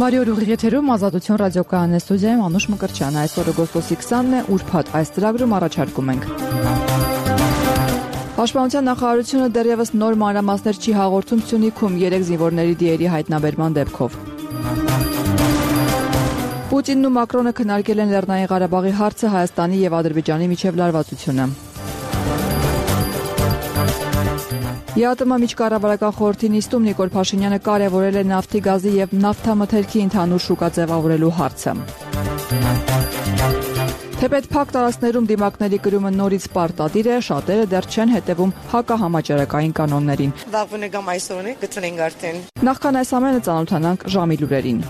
Մարիո Ռուղիեթերում ազատություն ռադիոկայանն է ստուդիայում Անուշ Մկրտչյան։ Այսօր օգոստոսի 20-ն է, ուրբաթ այս ծրագրում առաջարկում ենք։ Պաշտպանության նախարարությունը դեռևս նոր մանրամասներ չի հաղորդում Սյունիքում 3 զինվորների դիերի հայտնաբերման դեպքով։ Պուտինն ու Մակրոնը քննարկել են Լեռնային Ղարաբաղի հարցը, Հայաստանի եւ Ադրբեջանի միջև լարվածությունը։ ԵԱՏՄ միջկառավարական խորհրդի նիստում Նիկոլ Փաշինյանը կարևորել է նավթի, գազի եւ նավթամթերքի ընդհանուր շուկա ձևավորելու հարցը։ Թեպետ փակ տարածքներում դիմակների կրումը նորից պարտադիր է, շատերը դեռ չեն հետևում հակահամաճարակային կանոններին։ Վաղվա գամ այսօրը գտնենք արդեն։ Նախքան այս ամենը ծանոթանանք ժամի լուրերին։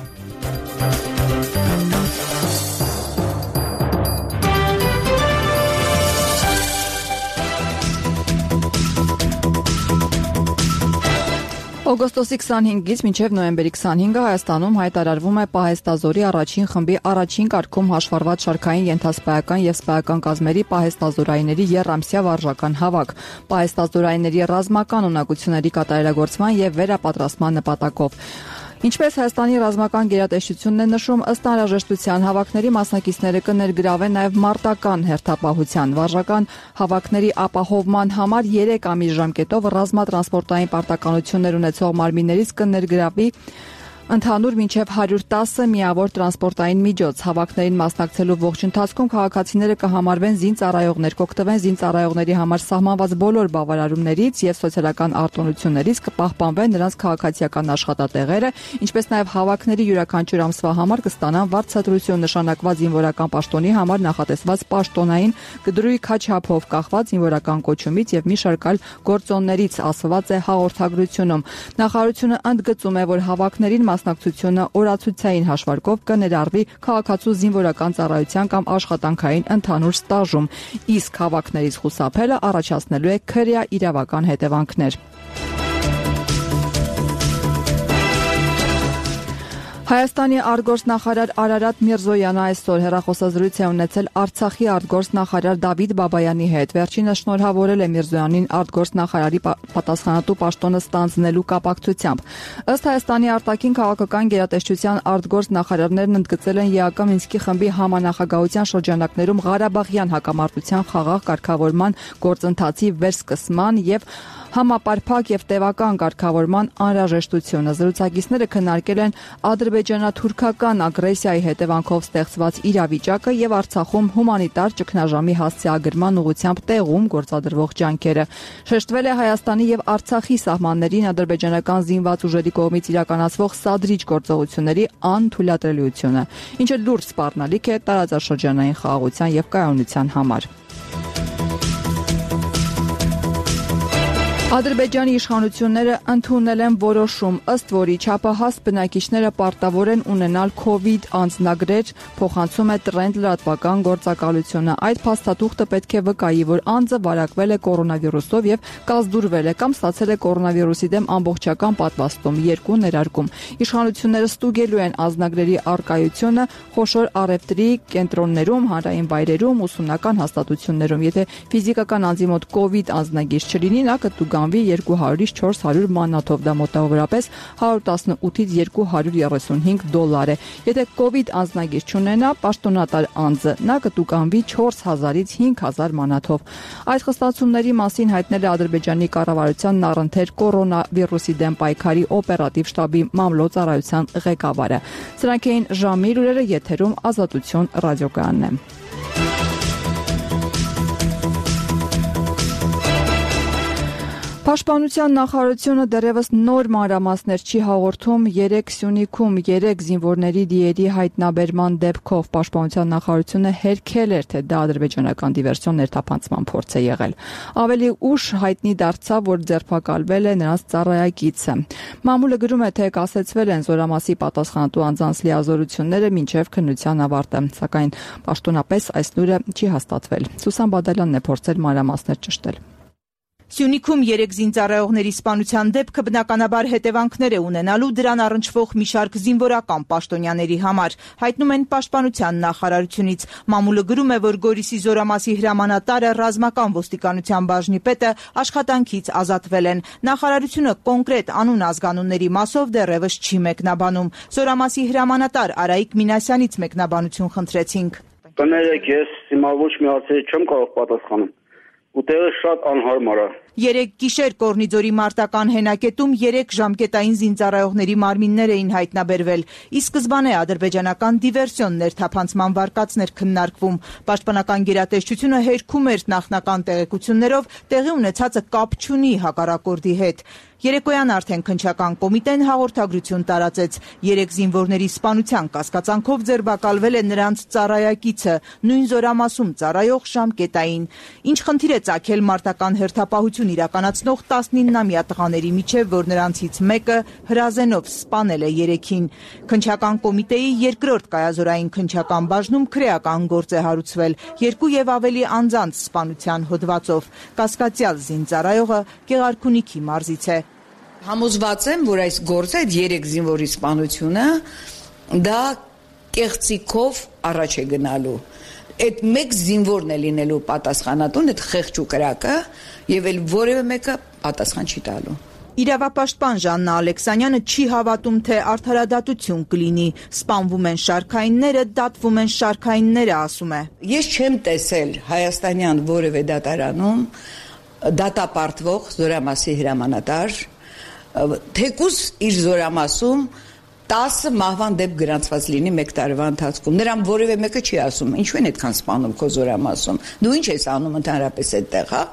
Օգոստոսի 25-ից մինչև նոյեմբերի 25-ը Հայաստանում հայտարարվում է պահեստազորի առաջին խմբի առաջին կարգում հաշվառված շարքային ենթասպայական եւ սպայական կազմերի պահեստազորայինների եռամսյա վարժական հավաք, պահեստազորայինների ռազմական ունակությունների կատարելագործման եւ վերապատրաստման նպատակով։ Ինչպես Հայաստանի ռազմական գերատեսչությունն է նշում, ըստ անհրաժեշտության հավաքների մասնակիցները կներգրավեն նաև մարտական հերթապահության վարժական հավաքների ապահովման համար 3 ամիս ժամկետով ռազմատրանսպորտային պարտականություններ ունեցող մարմիններից կներգրավի ընդհանուր մինչև 110 միավոր տրանսպորտային միջոց։ Հավաքներին մասնակցելու ողջ ընթացքում քաղաքացիները կհամարվեն զինծառայողներ, կօգտվեն զինծառայողների համար սահմանված բոլոր բավարարումներից եւ սոցիալական արտոնություններից, կպահպանվեն նրանց քաղաքացիական աշխատատեղերը, ինչպես նաեւ հավաքների յուրաքանչյուր ամսվա համար կստանան վարձատրություն նշանակված զինվորական պաշտոնի համար նախատեսված պաշտոնային գդրույի քաչափով կախված զինվորական կոչումից եւ մի շարք այլ գործոններից, ասված է հաղորդագրությունում։ Նախարարությունը ընդգծում է, որ հավաքներին մասնակցությունը օրացուցային հաշվարկով կներառվի քաղաքացու զինվորական ծառայության կամ աշխատանքային ընդհանուր ստաժում, իսկ հավաքներից խուսափելը առաջացնելու է քրեա իրավական հետևանքներ։ Հայաստանի արտգործնախարար Արարատ Միրզոյանը այսօր հեռախոսազրույց է ունեցել Արցախի արտգործնախարար Դավիթ Բաբայանի հետ։ Վերջինս շնորհավորել է Միրզոյանին արտգործնախարարի պատասխանատու պաշտոնը ստանձնելու կապակցությամբ։ Ըստ Հայաստանի արտաքին քաղաքական գերատեսչության արտգործնախարարներն ընդգծել են ԵԱԿ Մինսկի խմբի համանախագահության շրջանակներում Ղարաբաղյան հակամարտության խաղաղ կարգավորման գործընթացի վերսկսման եւ համապարփակ եւ տևական կարգավորման անհրաժեշտությունը։ Զրուցակիցները քննարկել են ադրբեջանա-թուրքական ագրեսիայի հետևանքով ստեղծված իրավիճակը եւ Արցախում հումանիտար ճգնաժամի հասցեագրման ուղղությամբ տեղում գործադրվող ջանքերը։ Շեշտվել է Հայաստանի եւ Արցախի սահմաններին ադրբեջանական զինված ուժերի կողմից իրականացվող սադրիչ գործողությունների անթույլատրելիությունը, ինչը լուրջ սպառնալիք է տարածաշրջանային խաղաղության եւ կայունության համար։ Ադրբեջանի իշխանությունները ընդունել են որոշում, ըստ որի չափահաս բնակիչները պարտավոր են ունենալ COVID անձնագրեր, փոխանցում է Տրենդ լրատվական գործակալությունը։ Այդ փաստաթուղթը պետք է վկայի, որ անձը վարակվել է կորոնավիրուսով եւ կազդուրվել է կամ ստացել է կորոնավիրուսի դեմ ամբողջական պատվաստում, 2 ներարկում։ Իշխանությունները ստուգելու են անձնագրերի առկայությունը խոշոր առևտրի կենտրոններում, հանրային վայրերում, ուսումնական հաստատություններում։ Եթե ֆիզիկական անձի մոտ COVID անձնագիր չլինի, նա կտուգանվի 200-ից 400 մանաթով, դա մոտավորապես 118-ից 235 դոլար է։ Եթե COVID անձնագիր չունենա պաշտոնատար անձը, նա կտուգանվի 4000-ից 5000 մանաթով։ Այս խստացումների մասին հայտնել է Ադրբեջանի կառավարությանն առընթեր կորոնավիրուսի դեմ պայքարի օպերատիվ շտաբի մամլոյցարայության ղեկավարը։ Սրանք էին ժամի լուրերը, եթերում Ազատություն ռադիոկայանն է։ Պաշտպանության նախարարությունը դեռևս նոր մանրամասներ չի հաղորդում 3 Սյունիքում 3 զինվորների դիերի հայտնաբերման դեպքով։ Պաշտպանության նախարարությունը հերքել էր, թե դա ադրբեջանական դիվերսիոն ներթափանցման փորձ է եղել։ Ավելի ուշ հայտնի դարձավ, որ ձերբակալվել է նրանց ծառայակիցը։ Մամուլը գրում է, թե կասեցվել են զորամասի պատասխանատու անձանց լիազորությունները մինչև քննության ավարտը, սակայն պաշտոնապես այս լուրը չի հաստատվել։ Սուսան Բադալյանն է փորձել մանրամասներ ճշտել։ Սյունիքում 3 զինծառայողների սպանության դեպքը բնականաբար հետևանքներ է ունենալու դրան առնչվող մի շարք զինվորական պաշտոնյաների համար, հայտնում են Պաշտպանության նախարարությունից։ Մամուլը գրում է, որ Գորիսի Զորամասի հրամանատարը, ռազմական ոստիկանության բաժնի պետը աշխատանքից ազատվել են։ Նախարարությունը կոնկրետ անուն ազգանունների մասով դեռևս չի մեկնաբանում։ Զորամասի հրամանատար Արայիկ Մինասյանից մեկնաբանություն խնդրեցինք։ Կներեք, ես հիմա ոչ մի հարցերի չեմ կարող պատասխանել։ Ու տեղը շատ անհարմար է։ 3 գիշեր Կորնիձորի մարտական հենակետում 3 ժամկետային զինծառայողների մարմիններ էին հայտնաբերվել։ Ի սկզբանե ադրբեջանական դիվերսիոն ներթափանցման վարկածներ քննարկվում։ Պաշտպանական գերատեսչությունը հերքում էր նախնական տեղեկություններով, տեղի ունեցածը կապ չունի հակառակորդի հետ։ Երեկոյան արդեն քննչական կոմիտեն հաղորդագրություն տարածեց։ 3 զինվորների սպանության կասկածանքով ձերբակալվել է նրանց ծառայակիցը, նույն Զորամասում ծառայող ժամկետային։ Ինչ խնդիր է ծագել մարտական հերթապահություն իրականացնող 19-ամյա տղաների միջև, որ նրանցից մեկը հրազենով սպանել է 3-ին։ Քննչական կոմիտեի երկրորդ կայազորային քննչական բաժնում քրեական գործ է հարուցվել 2 եւ ավելի անձանց սպանության հոդվածով։ Կասկածյալ զինծառայողը Գեղարքունիքի մարզից է։ Համոզված եմ, որ այս գործը, այդ 3 զինվորի սպանությունը դա կեղծիքով առաջ է գնալու։ Այդ մեկ զինվորն է լինելու պատասխանատուն, այդ խեղճ ու կրակը, եւ էլ որևէ մեկը պատասխան չի տալու։ Իրավապաշտպան Ժաննա Ալեքսանյանը չի հավատում, թե արդարադատություն կլինի։ Սպանվում են շարքայինները, դատվում են շարքայինները, ասում է։ Ես չեմ տեսել հայաստանյան որևէ դատարանում դատապարտվող Զորամասի հրամանատար, թեկուզ իր Զորամասում 10 մահվան դեպք գրանցված լինի 1 տարվա ընթացքում։ Նրան որևէ մեկը չի ասում, ինչու են այդքան սպանում քո Զորամասում։ Դու ինչ ես անում ընդհանրապես այդտեղ, հա։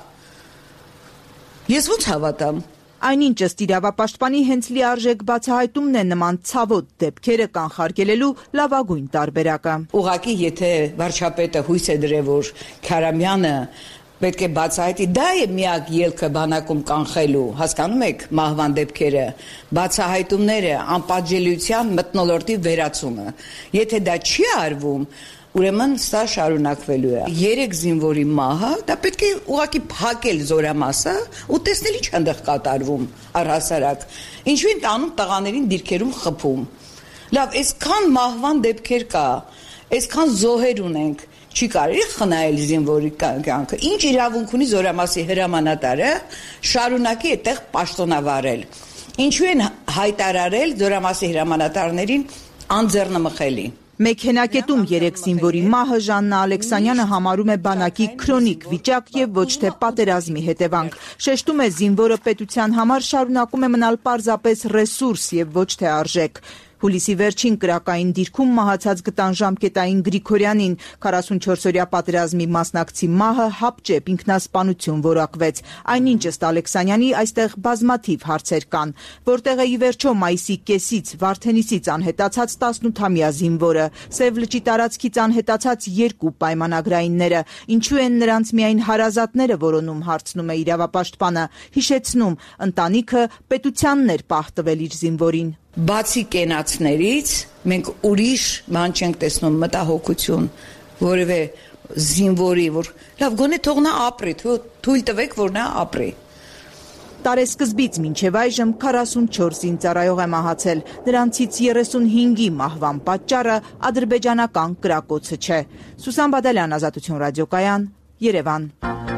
Ես ո՞նց հավատամ։ Այնինչ ըստ իրավապաշտպանի հենց լիարժեք բացահայտումն է նման ցավոտ դեպքերը կանխարգելելու լավագույն տարբերակը։ Ուղղակի եթե վարչապետը հույս է դրել, որ Քարամյանը պետք է բացահայտի, դա է միակ ելքը բանակում կանխելու, հասկանում եք, մահվան դեպքերը, բացահայտումները, անպատժելիության մթնոլորտի վերացումը։ Եթե դա չի արվում, ուրեմն սա շարունակվելու է։ 3 զինվորի մահը, դա պետք է ուղղակի փակել Զորամասը ու տեսնել ինչ այնտեղ կատարվում առհասարակ։ Ինչու են տանում տղաներին դիրքերում խփում։ Լավ, այսքան մահվան դեպքեր կա, այսքան զոհեր ունենք, չի կարելի խնայել զինվորի կյանքը։ Ինչ իրավունք ունի Զորամասի հրամանատարը շարունակի այդտեղ պաշտոնավարել։ Ինչու են հայտարարել Զորամասի հրամանատարներին անձեռնմխելի։ Մեկ հենակետում 3 զինվորի մահը Ժաննա Ալեքսանյանը համարում է բանակի քրոնիկ վիճակ եւ ոչ թե պատերազմի հետևանք։ Շեշտում է զինվորը պետության համար շարունակում է մնալ պարզապես ռեսուրս եւ ոչ թե արժեք։ Հուլիսի վերջին կրակային դիրքում մահացած գտան ժամկետային Գրիգորյանին, 44-օրյա պատերազմի մասնակցի մահը հապճեպ ինքնասպանություն որակվեց։ Այնինչ ըստ Ալեքսանյանի այստեղ բազմաթիվ հարցեր կան, որտեղ է ի վերջո մայիսի կեսից Վարդենիսից անհետացած 18-ամյա զինվորը, Սև լճի տարածքից անհետացած 2 պայմանագրայինները, ինչու են նրանց միայն հարազատները որոնում, հարցնում է իրավապաշտպանը, հիշեցնում, ընտանիքը պետությանն էր պահ տվել իր զինվորին։ Բացի կենացներից մենք ուրիշ բան չենք տեսնում, մտահոգություն, որևէ զինվորի, որ լավ գոնե թող նա ապրի, թույլ տվեք, որ նա ապրի։ Տարեսկզբից մինչև այժմ 44 զինծառայող է մահացել, նրանցից 35-ի մահվան պատճառը ադրբեջանական կրակոցը չէ։ Սուսան Բադալյան, Ազատություն ռադիոկայան, Երևան։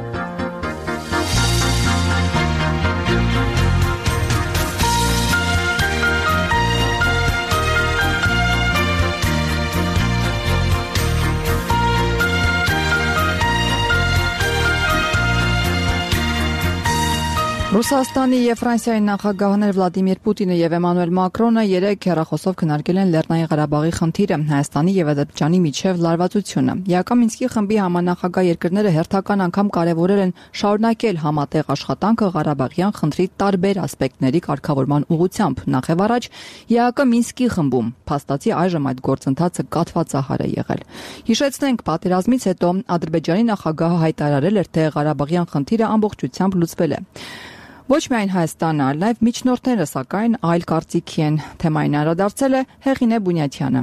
Ռուսաստանի եւ Ֆրանսիայի նախագահներ Վլադիմիր Պուտինը եւ Էմանուել Մակրոնը 3 հեռախոսով քննարկել են Լեռնային Ղարաբաղի խնդիրը, Հայաստանի եւ Ադրբեջանի միջև լարվածությունը։ Իական Մինսկի խմբի համանախագահ երկրները հերթական անգամ կարևորել են շարունակել համատեղ աշխատանքը Ղարաբաղյան խնդրի տարբեր ասպեկտների կարգավորման ուղղությամբ։ Նախևառաջ Իական Մինսկի խմբում փաստացի այժմ այդ գործընթացը կաթվածահար է եղել։ Հիշեցնենք, պատերազմից հետո Ադրբեջանի նախագահը հայտարարել էր, թե Ղարաբաղյան խնդիրը ամբողջությամբ լուծվել է։ Ոչ միայն Հայաստանը, այլև միջնորդները, սակայն այլ կարծիքի են։ Թեմային անդրադարձել է Հեղինե Բունյաթյանը։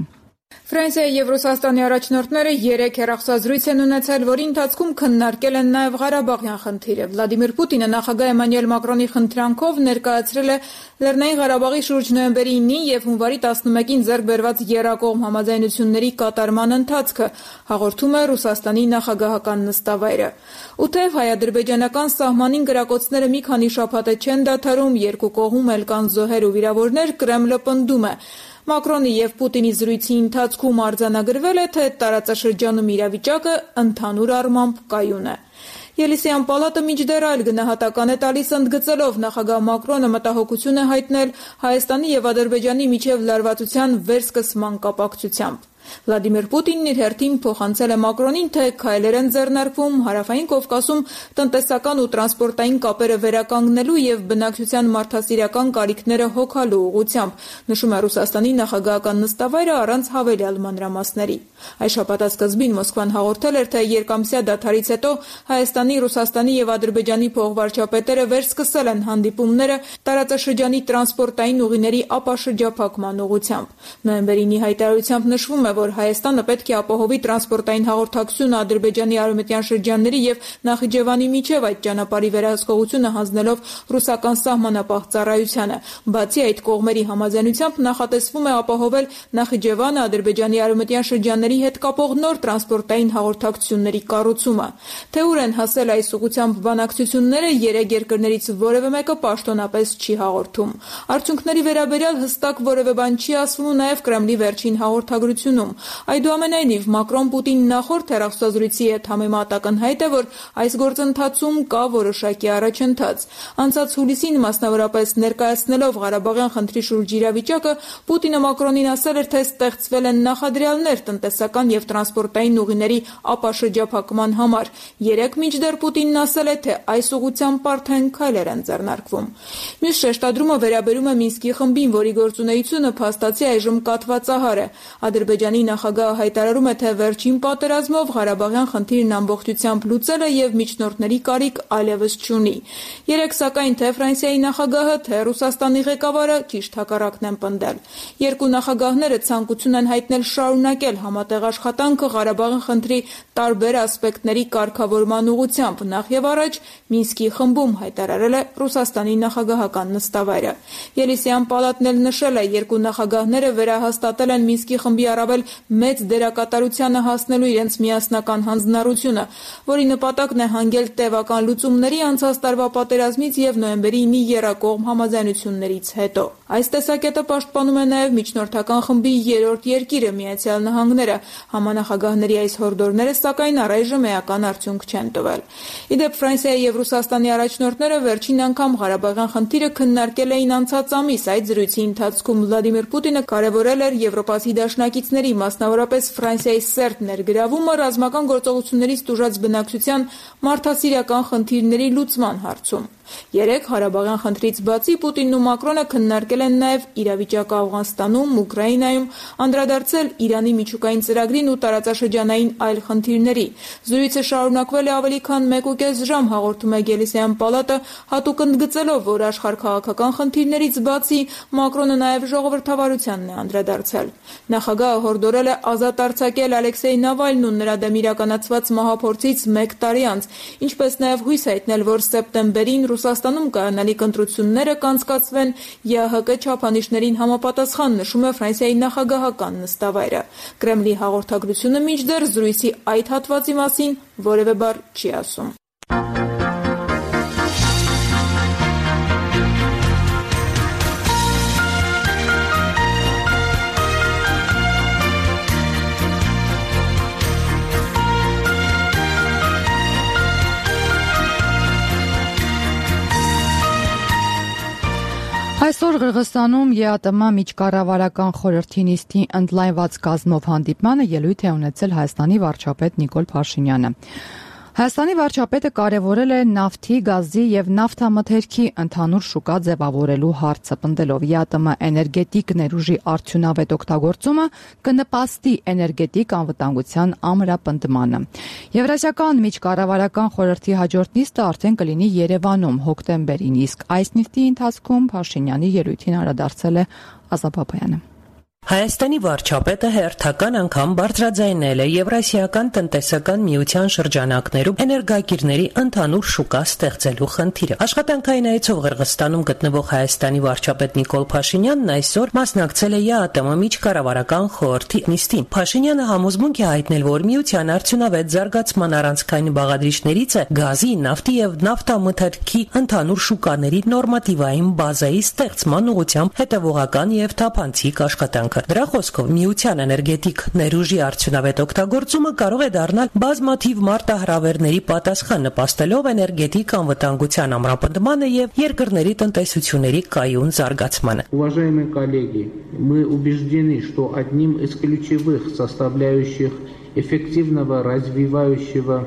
Ֆրանսիայի եւ Ռուսաստանի առաջնորդները 3 հեռախոսազրույց են ունեցել, որի ընթացքում քննարկել են նաեւ Ղարաբաղյան խնդիրը։ Վլադիմիր Պուտինը նախագահ Էմանուել Մակրոնի խնդրանքով ներկայացրել է Լեռնային Ղարաբաղի շուրջ նոյեմբերի 9-ի եւ հունվարի 11-ին ձեռք բերված երկկողմ համաձայնությունների կատարման ընթացքը, հաղորդում է Ռուսաստանի նախագահական նստավայրը։ Ու թեև հայ-ադրբեջանական սահմանին գրակոծները մի քանի շաբաթ չեն դադարում, երկու կողմում էլ կան զոհեր ու վիրավորներ, Կրեմլը պնդում է։ Մակրոնի եւ Պուտինի զրույցի ընթացքում արձանագրվել է, թե տարածաշրջանում իրավիճակը ընդհանուր առմամբ կայուն է։ Ելիսեյան պալատը մինչդեռ այլ գնահատական է տալիս, ընդգծելով նախագահ Մակրոնը մտահոգություն է հայտնել Հայաստանի եւ Ադրբեջանի միջև լարվածության վերսկսման կապակցությամբ։ Վլադիմիր Պուտինն իր հերթին փոխանցել է Մակրոնին, թե քայլեր են ձեռնարկվում Հարավային Կովկասում տնտեսական ու տրանսպորտային կապերը վերականգնելու եւ բնակչության մարդասիրական կարիքները հոգալու ուղղությամբ, նշում է Ռուսաստանի նախագահական նստավայրը առանց հավելյալ մանրամասների։ Այս շաբաթասկզբին Մոսկվան հաղորդել էր, թե երկամսյա դադարից հետո Հայաստանի, Ռուսաստանի եւ Ադրբեջանի փոխվարչապետերը վերսկսել են հանդիպումները տարածաշրջանի տրանսպորտային ուղիների ապաշրջափակման ուղղությամբ։ Նոյեմբերի 9-ի հայտարարությամբ նշվում է, որ Հայաստանը պետք է ապահովի տրանսպորտային հաղորդակցությունը Ադրբեջանի արևմտյան շրջանների եւ Նախիջևանի միջև այդ ճանապարհի վերահսկողությունը հանձնելով ռուսական սահմանապահ ծառայությանը։ Բացի այդ, կողմերի համաձայնությամբ նախատեսվում է ապահովել Նախիջևանը Ադրբեջանի արևմտյան շրջանների հետ կապող նոր տրանսպորտային հաղորդակցությունների կառուցումը։ Թե ուր են հասել այս ուղղությամբ բանակցությունները, երեք երկրներից որևէ մեկը պաշտոնապես չի հաղորդում։ Արդյունքների վերաբերյալ հստակ որևէ բան չի ասվում նաեւ Կրեմլի վերջին հաղորդագրությունում։ Այդուամենայնիվ Մակրոն-Պուտին նախորդ հեռախոսազրույցի հետ համեմատ ակնհայտ է, որ այս գործընթացում կա որոշակի առաջընթաց։ Անցած հուլիսին մասնավորապես ներկայացնելով Ղարաբաղյան խնդրի շուրջ իրավիճակը, Պուտինը Մակրոնին ասել էր, թե ստեղծվել են նախադրյալներ տնտեսական եւ տրանսպորտային ուղիների ապաշրջափակման համար։ Երեք մինչդեռ Պուտինն ասել է, թե այս ուղղությամբ արդեն քայլեր են ձեռնարկվում։ Մյուս շեշտադրումը վերաբերում է Մինսկի խմբին, որի գործունեությունը փաստացի այժմ կաթվածահար է։ Ադրբեջանի նախագահը հայտարարում է, թե վերջին պատերազմով Ղարաբաղյան խնդիրն ամբողջությամբ լուծել է եւ միջնորդների կարիք այլևս չունի։ Երեք սակայն թե Ֆրանսիայի նախագահը, թե Ռուսաստանի ղեկավարը ճիշտ հակառակն են պնդել։ Երկու նախագահները ցանկություն են հայտնել շարունակել համատեղ աշխատանքը Ղարաբաղյան խնդրի տարբեր ասպեկտների կարգավորման ուղղությամբ, նախ եւ առաջ Մինսկի խմբում, հայտարարել է Ռուսաստանի նախագահական նստավայրը։ Ելիսեյան պալատն էլ նշել է, երկու նախագահները վերահաստատել են Մինսկի խմբի առավել մեծ դերակատարությանը հասնելու իրենց միասնական հանձնառությունը, որի նպատակն է հանգել տևական լուծումների անցած տարվա պատերազմից եւ նոյեմբերի 9-ի եռակողմ համաձայնություններից հետո։ Այս տեսակետը պաշտպանում է նաեւ միջնորդական խմբի երրորդ երկիրը Միացյալ Նահանգները։ Համանախագահների այս հորդորները սակայն առայժմ էական արդյունք չեն տվել։ Իդեպ Ֆրանսիայի եւ Ռուսաստանի առաջնորդները վերջին անգամ Ղարաբաղյան խնդիրը քննարկել էին անցած ամիս։ Այդ զրույցի ընթացքում Վլադիմիր Պուտինը կարևորել էր Եվրոպացի դաշնակիցների, մասնավորապես Ֆրանսիայի սերտ ներգրավումը ռազմական գործողություններից տուժած բնակչության մարդասիրական խնդիրների լուծման հարցում։ Երեք Ղարաբաղյան խնդրից բացի Պուտինն ու Մակրոնը քննարկել են նաև իրավիճակը Աֆղանստանում, Ուկրաինայում, անդրադարձել Իրանի միջուկային ծրագրին ու տարածաշրջանային այլ խնդիրների։ Զրույցը շարունակվել է ավելի քան 1.5 ժամ, հաղորդում է Ելիսեյան պալատը, հատուկ ընդգծելով, որ աշխարհքաղաքական խնդիրներից բացի Մակրոնը նաև ժողովրդավարությանն է անդրադարձել։ Նախագահը հորդորել է ազատ արձակել Ալեքսեյ Նավալնին ու նրա դեմ իրականացված մահափորձից 1 տարի անց, ինչպես նաև հույս հայտնել, որ սեպտեմբերին Ռուսաստանում կայանալիք ընտրությունները կանցկացվեն ԵԱՀԿ չափանիշներին համապատասխան, նշում է Ֆրանսիայի նախագահական նստավայրը։ Կրեմլի հաղորդագրությունը մինչդեռ զրույցի այդ հատվածի մասին որևէ բառ չի ասում։ Այսօր Qırğızstանում ԵԱՏՄ միջկառավարական խորհրդի նիստի ընդլայնված կազմով հանդիպմանը ելույթ է ունեցել Հայաստանի վարչապետ Նիկոլ Փաշինյանը։ Հայաստանի վարչապետը կարևորել է նավթի, գազի եւ նավթամթերքի ընդհանուր շուկա ձևավորելու հարցը, պնդելով ԵԱՏՄ էներգետիկ ներուժի արդյունավետ օգտագործումը կնպաստի էներգետիկ անվտանգության ամրապնդմանը։ Եվրասիական միջկառավարական խորհրդի հաջորդ նիստը արդեն կլինի Երևանում հոկտեմբերին, իսկ այս նիստի ընթացքում Փաշինյանի ելույթին անդրադարձել է Ազատ Բաբայանը։ Հայաստանի վարչապետը հերթական անգամ բարձրաձայնել է Եվրասիական տնտեսական միության շրջանակներում էներգակիրների ընդհանուր շուկա ստեղծելու խնդիրը։ Աշխատանքային այցով Ղրղստանում գտնվող Հայաստանի վարչապետ Նիկոլ Փաշինյանն այսօր մասնակցել է ԵԱՏՄ միջկառավարական խորհրդի նիստին։ Փաշինյանը համոզմունք է հայտնել, որ միության արդյունավետ զարգացման առանցքային բաղադրիչներից է գազի, նավթի եւ նավթամթերքի ընդհանուր շուկաների նորմատիվային բազայի ստեղծման ուղղությամբ հետևողական եւ թափանցիկ աշխատանքը։ Դրա խոսքով միության էներգետիկ ներուժի արդյունավետ օգտագործումը կարող է դառնալ բազմաթիվ մարտահրավերների պատասխան, նպաստելով էներգետիկ անվտանգության ամրապնդմանը եւ երկրների տնտեսությունների կայուն զարգացմանը։ Уважаемые коллеги, мы убеждены, что одним из ключевых составляющих эффективного развивающего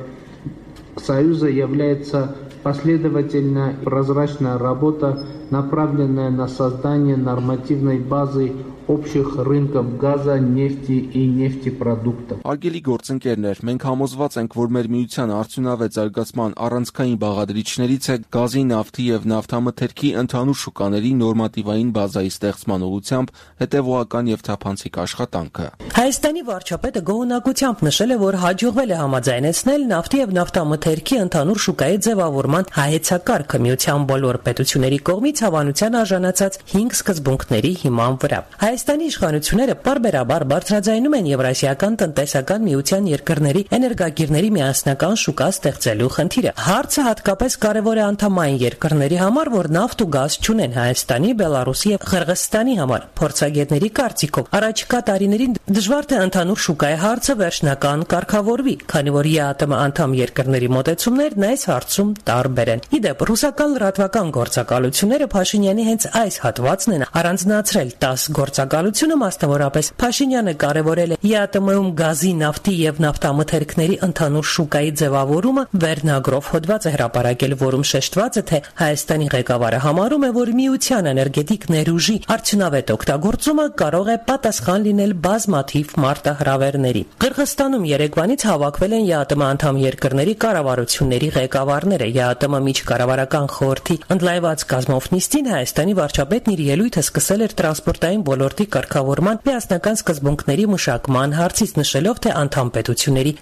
союза является последовательная прозрачная работа, направленная на создание нормативной базы общих рынков газа, нефти и нефтепродуктов. Արգելի գործընկերներ, մենք համոզված ենք, որ մեր միության արդյունավետ զարգացման առանցքային բաղադրիչներից է գազի, նավթի եւ նավթամթերքի ընդհանուր շուկաների նորմատիվային բազայի ստեղծման ուղղությամբ հետևողական եւ թափանցիկ աշխատանքը։ Հայաստանի վարչապետը գոհունակությամբ նշել է, որ հաջողվել է համաձայնեցնել նավթի եւ նավթամթերքի ընդհանուր շուկայի ձևավորման հայեցակարգը միության բոլոր պետությունների կողմից հավանության արժանացած 5 սկզբունքների հիման վրա։ Հայաստանի իշխանությունները պարբերաբար բարձրաձայնում են Եվրասիական տնտեսական միության երկրների էներգակիրների միասնական շուկա ստեղծելու խնդիրը։ Հարցը հատկապես կարևոր է անդամային երկրների համար, որ նավթ ու գազ չունեն Հայաստանի, Բելարուսի եւ Ղրղստանի համար։ Փորձագետների կարծիքով առաջիկա տարիներին դժվար թե ընդհանուր շուկայի հարցը վերջնական կարգավորվի, քանի որ ԵԱՏՄ անդամ երկրների մոտեցումներն այս հարցում տարբեր են։ Իդեպ ռուսական լրատվական գործակալությունները Փաշինյանի հենց այս հատվածն են առանձնացրել 10 գործակալությունը, մասնավորապես Փաշինյանը կարևորել է ԵԱՏՄ-ում գազի, նավթի եւ նավթամթերքների ընդհանուր շուկայի ձևավորումը, վերնագրով հոդված է հրապարակել, որում շեշտված է, թե Հայաստանի ղեկավարը համարում է, որ միության էներգետիկ ներուժի արդյունավետ օգտագործումը կարող է պատասխան լինել բազմաթիվ մարտահրավերների։ Ղրղստանում երեկվանից հավաքվել են ԵԱՏՄ անդամ երկրների կառավարությունների ղեկավարները։ ԵԱՏՄ միջկառավարական խորհրդի ընդլայնված կազմով նիստին Հայաստանի վարչապետն իր ելույթը սկսել էր տրանսպորտային ոլորտի կարգավորման միասնական սկզբունքների մշակման հարցից, նշելով, թե անդամ պետությունների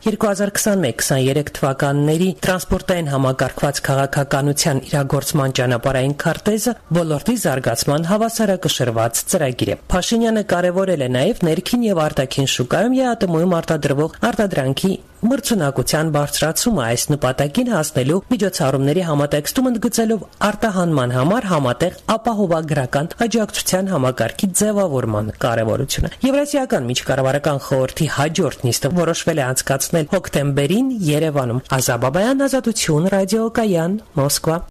2021-23 թվականների տրանսպորտային համակարգված քաղաքականության իրագործման ճանապարհային քարտեզը ոլորտի զարգացման հավասարակշռված ծրագիր է։ Փաշինյանը կարևորել է նաև ներքին եւ արտաքին շուկայում ԵԱՏՄ-ում արտադրվող արտադրանքի մրցունակության բարձրացումը, այս նպատակին հասնելու միջոցառումների համատեքստում ընդգծելով արտահանման համար համատեղ ապահովագրական աջակցության համակարգի ձևավորման կարևորությունը։ Եվրասիական միջկառավարական խորհրդի հաջորդ նիստը որոշվել է անցկացնել հոկտեմբերին Երևանում։ Ազա Բաբայան, Ազատություն, Ռադիոկայան, Մոսկվա։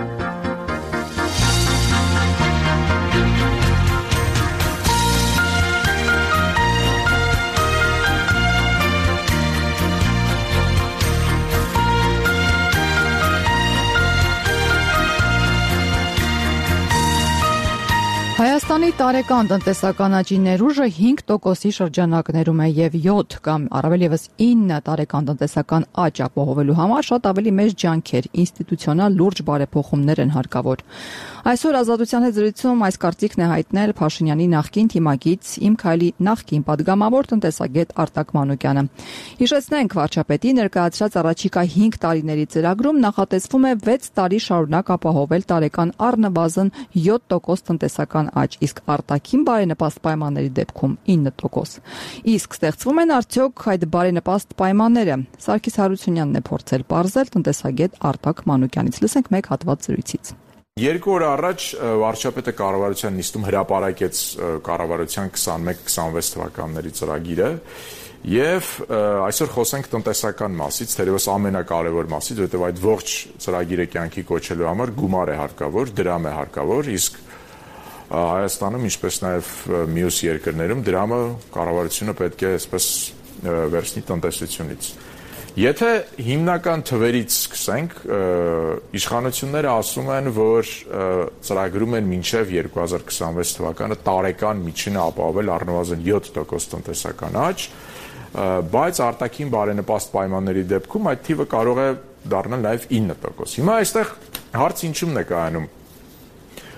Հայաստանի տարեկան տնտեսական աճի ներուժը 5%-ի շրջանակներում է եւ 7 կամ առավել եւս 9 տարեկան տնտեսական աճ ապահովելու համար շատ ավելի մեծ ջանքեր, ինստիտուցիոնալ լուրջ բարեփոխումներ են հարկավոր։ Այսօր Ազատության հետ զրույցում այս կարծիքն է հայտնել Փաշինյանի նախկին թիմակից Իմ քայլի նախկին падգամավոր տնտեսագետ Արտակ Մանուկյանը։ Հիշեցնենք, վարչապետի ներկայացրած առաջիկա 5 տարիների ծրագրում նախատեսվում է 6 տարի շարունակ ապահովել տարեկան առնվազն 7% տնտեսական աճ, իսկ արտաքին բարենպաստ պայմանների դեպքում 9%։ Իսկ ստեղծվում են արդյոք այդ բարենպաստ պայմանները։ Սարգիս Հարությունյանն է փորձել պարզել տնտեսագետ Արտակ Մանուկյանից։ Լսենք մեկ հատված զրույցից։ Երկու օր առաջ վարչապետը կառավարության նիստում հրապարակեց կառավարության 21-26 թվականների ծրագիրը եւ այսօր խոսենք տնտեսական մասից, թերևս ամենակարևոր մասից, որովհետեւ այդ ողջ ծրագիրը կյանքի կոչելու համար գումար է հարկավոր, դրամ է հարկավոր, իսկ Հայաստանում, ինչպես նաև մյուս երկրներում դրամը կառավարությունը պետք է այսպես վերցնի տնտեսությունից։ Եթե հիմնական թվերից սկսենք, իշխանությունները ասում են, որ ծրագրում են մինչև 2026 թվականը տարեկան միջինը ապահովել առնվազն 7% տնտեսական աճ, բայց արտաքին բարենպաստ պայմանների դեպքում այդ թիվը կարող է դառնալ նաև 9%։ Հիմա այստեղ հարց ինչու՞մն է կայանում։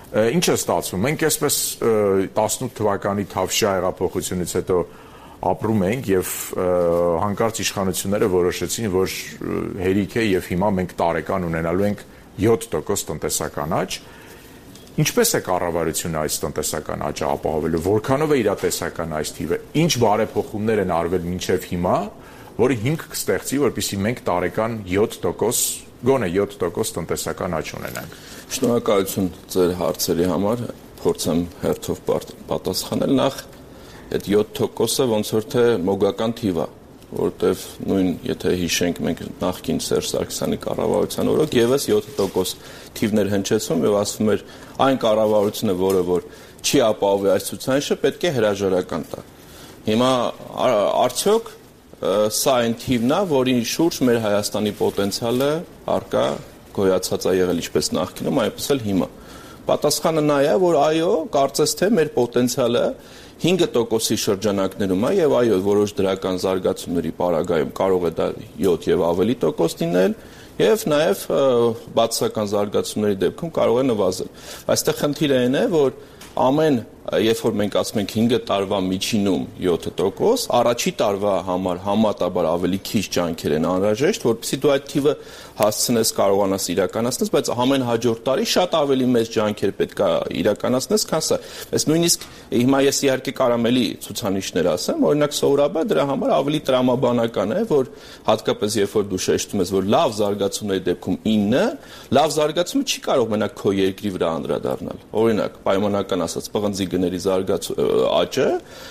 Ինչ է ստացվում։ Մենք այսպես 18 թվականի Թավշյա հեղափոխությունից հետո ապրում ենք եւ հանկարծ իշխանությունները որոշեցին, որ հերիք է եւ հիմա մենք տարեկան ունենալու ենք 7% տնտեսական աճ։ Ինչպես է կառավարությունը այս տնտեսական աճը ապահովելու, որքանով է իրատեսական այս թիվը, ինչ բարեփոխումներ են արվել մինչև հիմա, որը հիմք կստեղծի, որպեսզի մենք տարեկան 7%, գոնե 7% տնտեսական աճ ունենանք։ Շնորհակալություն ձեր հարցերի համար, փորձեմ հերթով պատասխանել։ Նախ այդ 7%-ը ոնց որ թե մոգական թիվ է, որտեվ նույն եթե հիշենք մենք նախկին Սերժ Սարգսյանի կառավարության օրոք եւս 7% թիվներ հնչեցում եւ ասվում էր այն կառավարությունը, որը որ չի ապահովի այս ցուցանիշը, պետք է հրաժարական տա։ Հիմա արդյոք սա այն թիվն է, որի շուրջ մեր Հայաստանի պոտենցիալը արկա գոյացած է եղել ինչպես նախկինում, այնպես էլ հիմա։ Պատասխանը նա է, որ այո, կարծես թե մեր պոտենցիալը 5%-ի շրջանակներում է եւ այո, որոշ դրական զարգացումների պարագայում կարող է դա 7 եւ ավելի տոկոս լինել եւ նաեւ բացասական զարգացումների դեպքում կարող է նվազել։ Այստեղ խնդիրը այն է, որ ամեն երբ որ մենք ասում ենք 5 տարվա միջինում 7%, առաջի տարվա համար համատաբար ավելի քիչ ջանքեր են անհրաժեշտ, որպեսզի դու այդ թիվը հասցնես, կարողանաս իրականացնես, բայց ամեն հաջորդ տարի շատ ավելի մեծ ջանքեր պետք է իրականացնես, քան սա։ Բայց նույնիսկ հիմա ես իհարկե կարամ էլի ցուցանիշներ ասեմ, օրինակ սովորաբար դրա համար ավելի տրամաբանական է, որ հատկապես երբ որ դու շեշտում ես, որ լավ զարգացումների դեպքում 9, լավ զարգացումը չի կարող մենակ քո երկրի վրա անդրադառնալ։ Օրինակ, պայմանական ասած, պղնձի գների աճը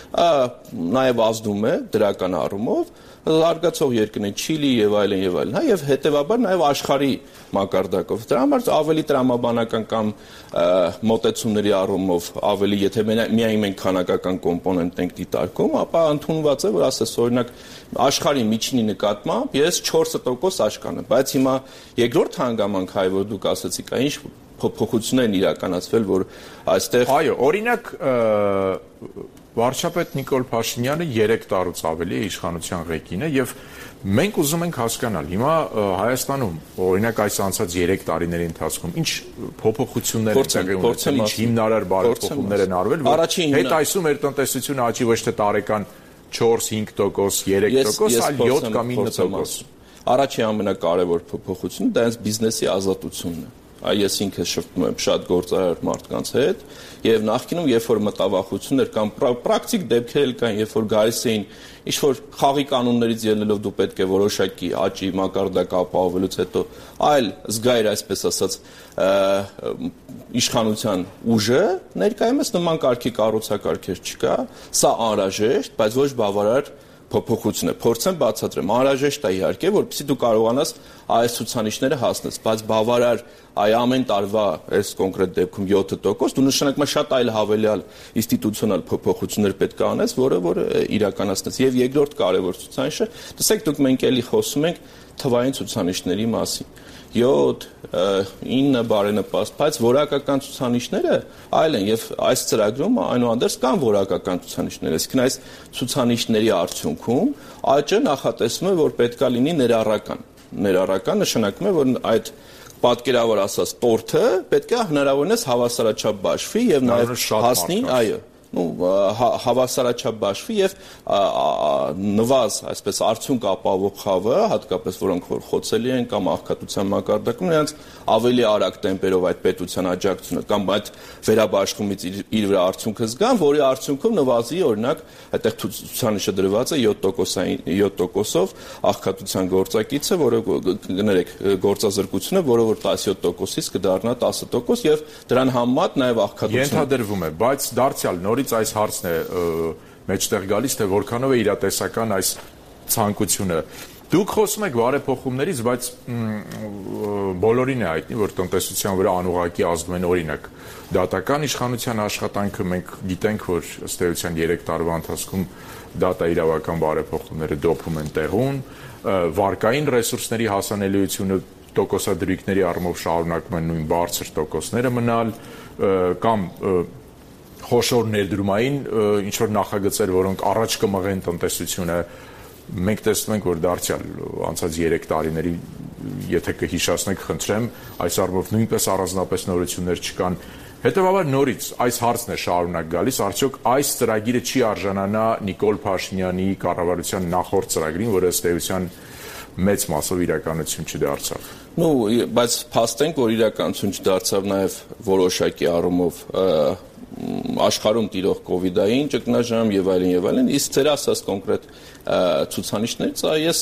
նաև ազդում է դրական առումով զարգացող երկրներ Չիլի եւ այլն, հա, եւ հետեւաբար նաև աշխարհի մակարդակով։ Դրա համար ավելի տրամաբանական կամ մոտեցումների առումով ավելի, եթե միայն մենք քանակական կոմպոնենտ ենք դիտարկում, ապա ընդունված է, որ ասես օրինակ աշխարհի միջինի նկատմամբ ես 4% աճ կանեմ, բայց հիմա երկրորդ հանգամանք հայ, որ դուք ասացիք, ինչ փոփոխություններ են իրականացվել, որ այստեղ այո, օրինակ վարչապետ Նիկոլ Փաշինյանը 3 տարուց ավելի է իշխանության ղեկին է եւ մենք ուզում ենք հասկանալ հիմա Հայաստանում օրինակ այս անցած 3 տարիների ընթացքում ինչ փոփոխություններ են տեղի ունեցել, ինչ հիմնարար բարեփոխումներ են արվել, որ հետ այսում մեր տնտեսությունը աճի ոչ թե տարեկան 4-5%, 3%, այլ 7 կամ 9%։ Առաջի ամենակարևոր փոփոխությունը դա հենց բիզնեսի ազատությունն է։ Ես ինքս շփվում եմ շատ գործարար մարդկանց հետ եւ նախկինում երբ որ մտավախություններ կամ պրակտիկ դեպքեր կան, երբ որ գալիս էին ինչ որ խաղի կանոններից ելնելով դու պետք է որոշակի աճի մակարդակ ապահովելուց հետո այլ զգայր այսպես ասած իշխանության ուժը ներկայումս նման կարգի կառուցակարգեր չկա, սա անհրաժեշտ, բայց ոչ բավարար փոփոխություն է։ Փորձեմ բացատրեմ, անհրաժեշտ է իհարկե, որպեսզի դու կարողանաս այս ցուցանիշները հասնես, բայց բավարար այ ամեն տարվա այս կոնկրետ դեպքում 7%, դու նշանակում շատ այլ հավելյալ ինստիտուցիոնալ փոփոխություններ պետք է անես, որը որ իրականացնես։ Եվ երկրորդ կարևոր ցուցանիշը, տեսեք, դուք մենք էլի խոսում ենք թվային ցուցանիշների մասին։ 7, 9 բարենպաստ, բայց որակական ցուցանիշները այլ են եւ այս ծրագրում այնուհանդերձ կան որակական ցուցանիշներ, այսինքն այս ցուցանիշների արդյունքում աճը նախատեսվում է, որ պետքա լինի ներառական։ Ներառական նշանակում է, որ այդ պատկերավոր ասած տորթը պետք է հնարավորինս հավասարաչափ բաշխվի եւ նաեւ հասնի, այո, հավասարաչափ բաշխվի եւ նվազ, այսպես արդյունք ապահովող խավը, հատկապես որոնք որ խոցելի են կամ աղքատության մակարդակում, նրանց ավելի արագ տեմպերով այդ պետության աջակցությունը կամ այդ վերաբաշխումից իր վրա արդյունքը զգան, որի արդյունքում նվազի օրինակ այդտեղ ցուցանիշը դրված է 7%-ով աղքատության գործակիցը, որը կներեք գործազրկությունը, որը որ 17%-ից կդառնա 10% եւ դրան համեմատ նաեւ աղքատությունը ենթադրվում է, բայց դարձյալ նորից այս հարցն է մեջտեղ գալիս, թե որքանով է իրատեսական այս ցանկությունը։ Դուք խոսում եք բարեփոխումներից, բայց բոլորին է հայտնի, որ տնտեսության վրա անուղղակի ազդում են օրինակ դատական իշխանության աշխատանքը, մենք գիտենք, որ ըստ էության 3 տարվա ընթացքում դատա իրավական բարեփոխումները դոփում են տեղում, վարկային ռեսուրսների հասանելիությունը տոկոսադրույքների առումով շարունակում են նույն բարձր տոկոսները մնալ կամ խոշոր ներդրումային ինչ որ նախագծեր, որոնք առաջ կմղեն տնտեսությունը, մենք տեսնում ենք, որ դարձյալ անցած 3 տարիների, եթե կհիշացնեք, խնդրեմ, այս առումով նույնպես առանձնապես նորություններ չկան։ Հետևաբար նորից այս հարցն է շարունակ գալիս, արդյոք այս ծրագիրը չի արժանանա Նիկոլ Փաշինյանի կառավարության նախորդ ծրագրին, որը ըստ էության մեծ մասով իրականություն չդարձավ։ Բայց փաստենք, որ իրականություն չդարձավ նաև որոշակի առումով աշխարհում տիրող կովիդային ճգնաժամ եւ այլն, իսկ ձեր ասած կոնկրետ ցուցանիշներից ես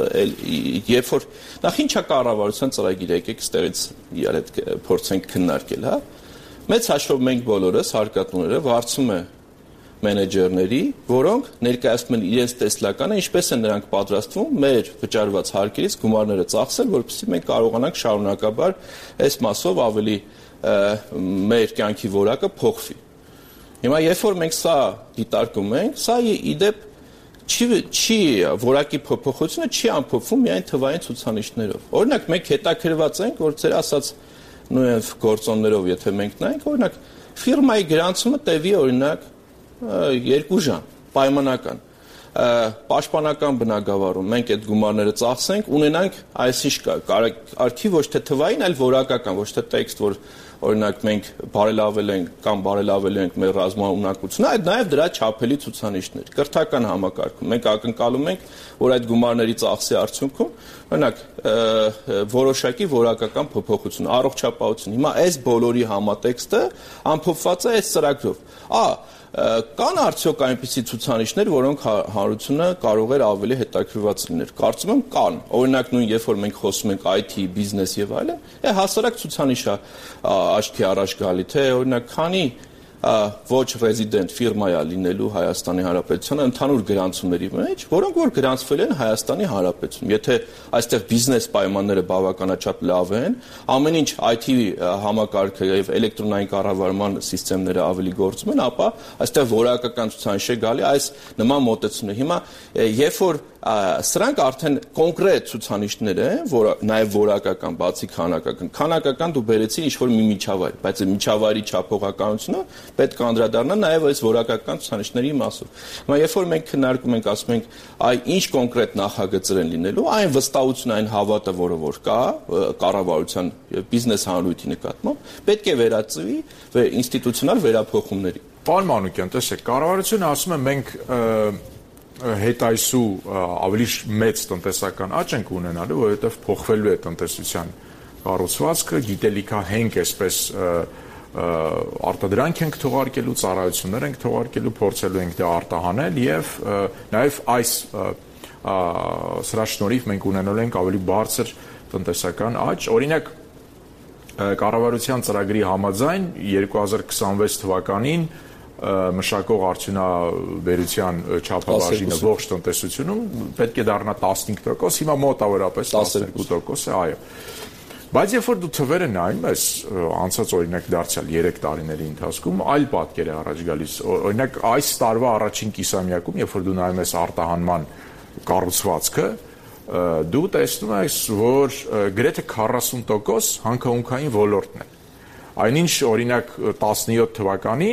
երբ որ նախ ինչա կառավարության ծրագիրը եկեք ստեղից իրար հետ փորձենք քննարկել, հա։ Մեծ հաշվով մենք բոլորս հարկատուները վարձում է մենեջերների, որոնք ներկայացնում են իրենց տեսլականը, ինչպես են նրանք պատրաստվում մեր վճարված հարկերից գումարները ծախսել, որպեսզի մենք կարողանանք շարունակաբար այս մասով ավելի մեր կյանքի որակը փոխվի։ Հիմա երբ որ մենք սա դիտարկում ենք, սա իդեպ չի որակի փոփոխությունը չի ամփոփվում միայն թվային ցուցանիշներով։ Օրինակ մենք հետաքրված ենք, որ ձեր ասած նույն գործոններով, եթե մենք նայենք, օրինակ ֆիրմայի գրանցումը տևի օրինակ 2 ժամ, պայմանական, պաշտպանական բնագավառում մենք այդ գումարները ծախսենք, ունենանք այսինչ արքի ոչ թե թվային, այլ որակական, ոչ թե տեքստ, որ օրինակ մենք բարելավել ենք կամ բարելավելու ենք մեր ռազմաունակությունը, այդ նաև դրա չափելի ցուցանիշներ։ Կրթական համակարգում մենք ակնկալում ենք, որ այդ գումարների ծախսի արդյունքում օրինակ որոշակի որակական փոփոխություն, առողջապահություն։ Հիմա այս բոլորի համատեքստը ամփոփված է այս ծրագրով։ Կան արդյոք այնպիսի ցուցանիշներ, որոնք հանրությունը կարող էր ավելի հետաքրքրված լինել։ Կարծում եմ կան։ Օրինակ նույն երբ որ մենք խոսում ենք IT, բիզնես եւ այլն, հասարակ ցուցանիշ է աչքի առաջ գալի, թե օրինակ քանի ոչ ռեզիդենտ ֆիրմա է լինելու Հայաստանի Հանրապետությանը ընդհանուր գրանցումների մեջ, որոնք որ գրանցվել են Հայաստանի Հանրապետությունում։ Եթե այստեղ բիզնես պայմանները բավականաչափ լավ են, ամեն ինչ IT համակարգը եւ էլեկտրոնային կառավարման համակարգերը ավելի գործում են, ապա այստեղ որակական ցուցանիշ է գալի այս նման մոտեցումներ։ Հիմա երբ որ սրանք արդեն կոնկրետ ցուցանիշներ են, որ նաև որակական, բացի քանակական դու բերեցի ինչ-որ մի միջավայր, բայց այդ միջավայրի չափողականությունը պետք է անդրադառնա նաև այս որակական ցուցանիշների մասով։ Հիմա երբ որ մենք քննարկում ենք, ասում ենք, այ ինչ կոնկրետ նախագծեր են լինելու, այն վստահությունը, այն հավատը, որը կա կառավարության եւ բիզնես հանրույթի նկատմամբ, պետք է վերածվի ինստիտուցիոնալ վերափոխումների։ Պարոն Մանուկյան, տեսեք, կառավարությունը ասում է մենք հետայսու ավելի մեծ տնտեսական աճ ենք ունենալու, որովհետև փոխվելու է տնտեսության կառուցվածքը, գիտելիքահենք այսպես արտադրանք ենք թողարկելու, ծառայություններ ենք թողարկելու, փորձելու ենք դա արտահանել եւ նաեւ այս սրա շնորհիվ մենք ունենալու ենք ավելի բարձր տնտեսական աճ։ Օրինակ կառավարության ծրագրի համաձայն 2026 թվականին մշակող արդյունաբերության չափաբաժինը ողջ տնտեսությունում պետք է դառնա 15%, հիմա մոտավորապես 12% է, այո։ Բայց երբ որ դու թվերը նայում ես, անցած օրինակ դարձյալ 3 տարիների ընթացքում այլ պատկեր է առաջ գալիս։ Օրինակ այս տարվա առաջին կիսամյակում, երբ որ դու նայում ես արտահանման կառուցվածքը, դու տեսնում ես, որ գրեթե 40% հանքահունքային ոլորտն է։ Այնինչ օրինակ 17 թվականին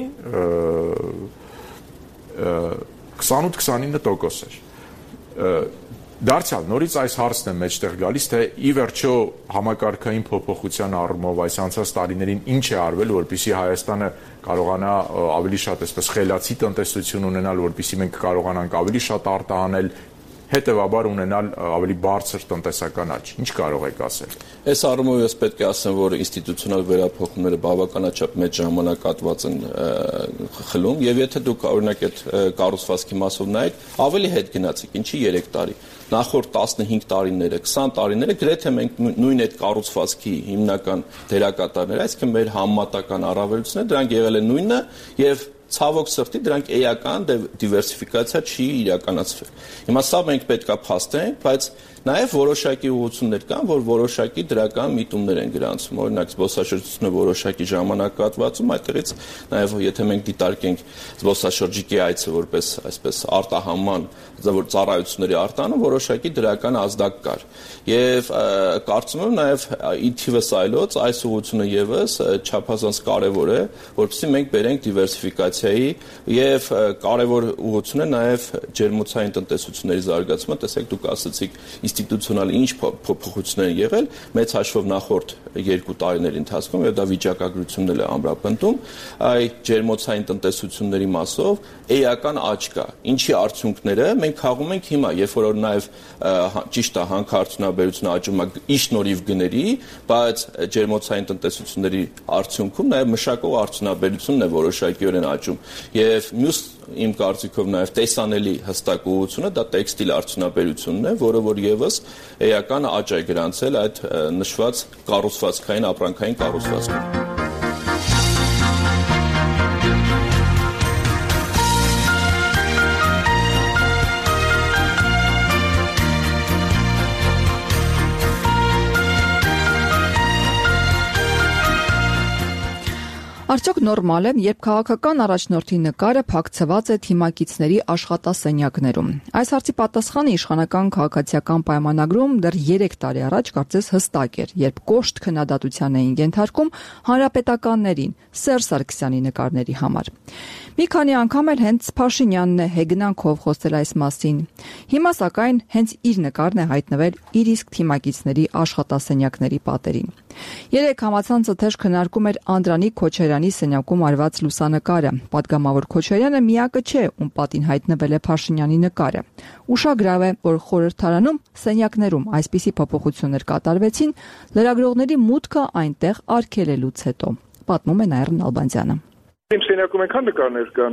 28-29% էր։ Դարձյալ նորից այս հարցն է մեջտեղ գալիս, թե ի վերջո համակարգային փոփոխության առումով այս անցած տարիներին ինչ է արվել, որպեսզի Հայաստանը կարողանա ավելի շատ այսպես խելացի տնտեսություն ունենալ, որպեսզի մենք կարողանանք ավելի շատ արտահանել, հետևաբար ունենալ ավելի բարձր տնտեսական աճ։ Ինչ կարող եք ասել։ Այս առումով ես պետք է ասեմ, որ ինստիտուցիոնալ վերափոխումները բավականաչափ մեծ ժամանակատված են խլում, եւ եթե դուք օրինակ այդ կառուցվածքի մասով նայեք, ավելի հետ գնացիք, ինչի 3 տարի։ Նախորդ 15 տարիները, 20 տարիները գրեթե մենք նույն այդ կառուցվածքի հիմնական դերակատարներ, այսինքն մեր համեմատական առավելությունները դրանք եղել են նույնը եւ ցավոք սրտի դրանք էական դիվերսիֆիկացիա չի իրականացվել։ Հիմա սա մենք պետք է փաստենք, բայց նաև որոշակի ուղղություններ կան, որ որոշակի դրական միտումներ են գրանցում։ Օրինակ զբոսաշրջությունը որոշակի ժամանակահատվածում, այդտեղից նաև եթե մենք դիտարկենք զբոսաշրջիկի այցը որպես այսպես արտահանման ծառայությունների արտահանում, որոշակի դրական ազդակ կար։ Եվ կարծում եմ նաև ի թիվս այլոց այս ուղղությունը եւս չափազանց կարևոր է, որովհետեւ մենք բերենք դիվերսիֆիկացիա ինտեգրացիայի եւ կարեւոր ուղղություն է նաեւ ջերմոցային տնտեսությունների զարգացումը, տեսեք դուք ասացիք ինստիտուցիոնալ ինչ փոփոխություններ են եղել, մեծ հաշվով նախորդ 2 տարիների ընթացքում եւ դա վիճակագրությունն էլ է ամրապնդում, այ ջերմոցային տնտեսությունների մասով էական աճ կա։ Ինչի արդյունքները մենք խաղում ենք հիմա, երբ որ նաեւ ճիշտ է հանքարդյունաբերությունը աճում է ի շնորհիվ գների, բայց ջերմոցային տնտեսությունների արդյունքում նաեւ մշակող արդյունաբերությունն է որոշակիորեն աճում եւ մյուս իմ կարծիքով նաեւ տեսանելի հստակ ուղղությունը դա տեքստիլ արդյունաբերությունն է, որը որ եւս էական աճ է գրանցել այդ նշված կառուցվածքային ապրանքային կառուցվածքում։ Արդյոք նորմալ է, երբ քաղաքական առաջնորդի նկարը փակցված է թիմակիցների աշխատասենյակներում։ Այս հարցի պատասխանը իշխանական քաղաքացիական պայմանագրում դեռ 3 տարի առաջ կարծես հստակ էր, երբ կոշտ քննադատության էին ենթարկում հանրապետականներին Սերժ Սարգսյանի նկարների համար։ Մի քանի անգամ էլ հենց Փաշինյանն է հեգնանքով խոսել այս մասին։ Հիմա սակայն հենց իր նկարն է հայտնվել իր իսկ թիմակիցների աշխատասենյակների պատերին։ Երեք համացանցը թեժ քննարկում էր Անդրանիկ Քոչարյանի սենյակում արված լուսանկարը։ Պատգամավոր Քոչարյանը միակը չէ, ում պատին հայտնվել է Փաշինյանի նկարը։ Ուշագրավ է, որ խորհրդարանում սենյակներում այսպիսի փոփոխություններ կատարվեցին լրագրողների մուտքը այնտեղ արգելելուց հետո։ Պատմում է Նաիրա Նալբանդյանը։ Իմ սենյակում այնքան նկարներ կան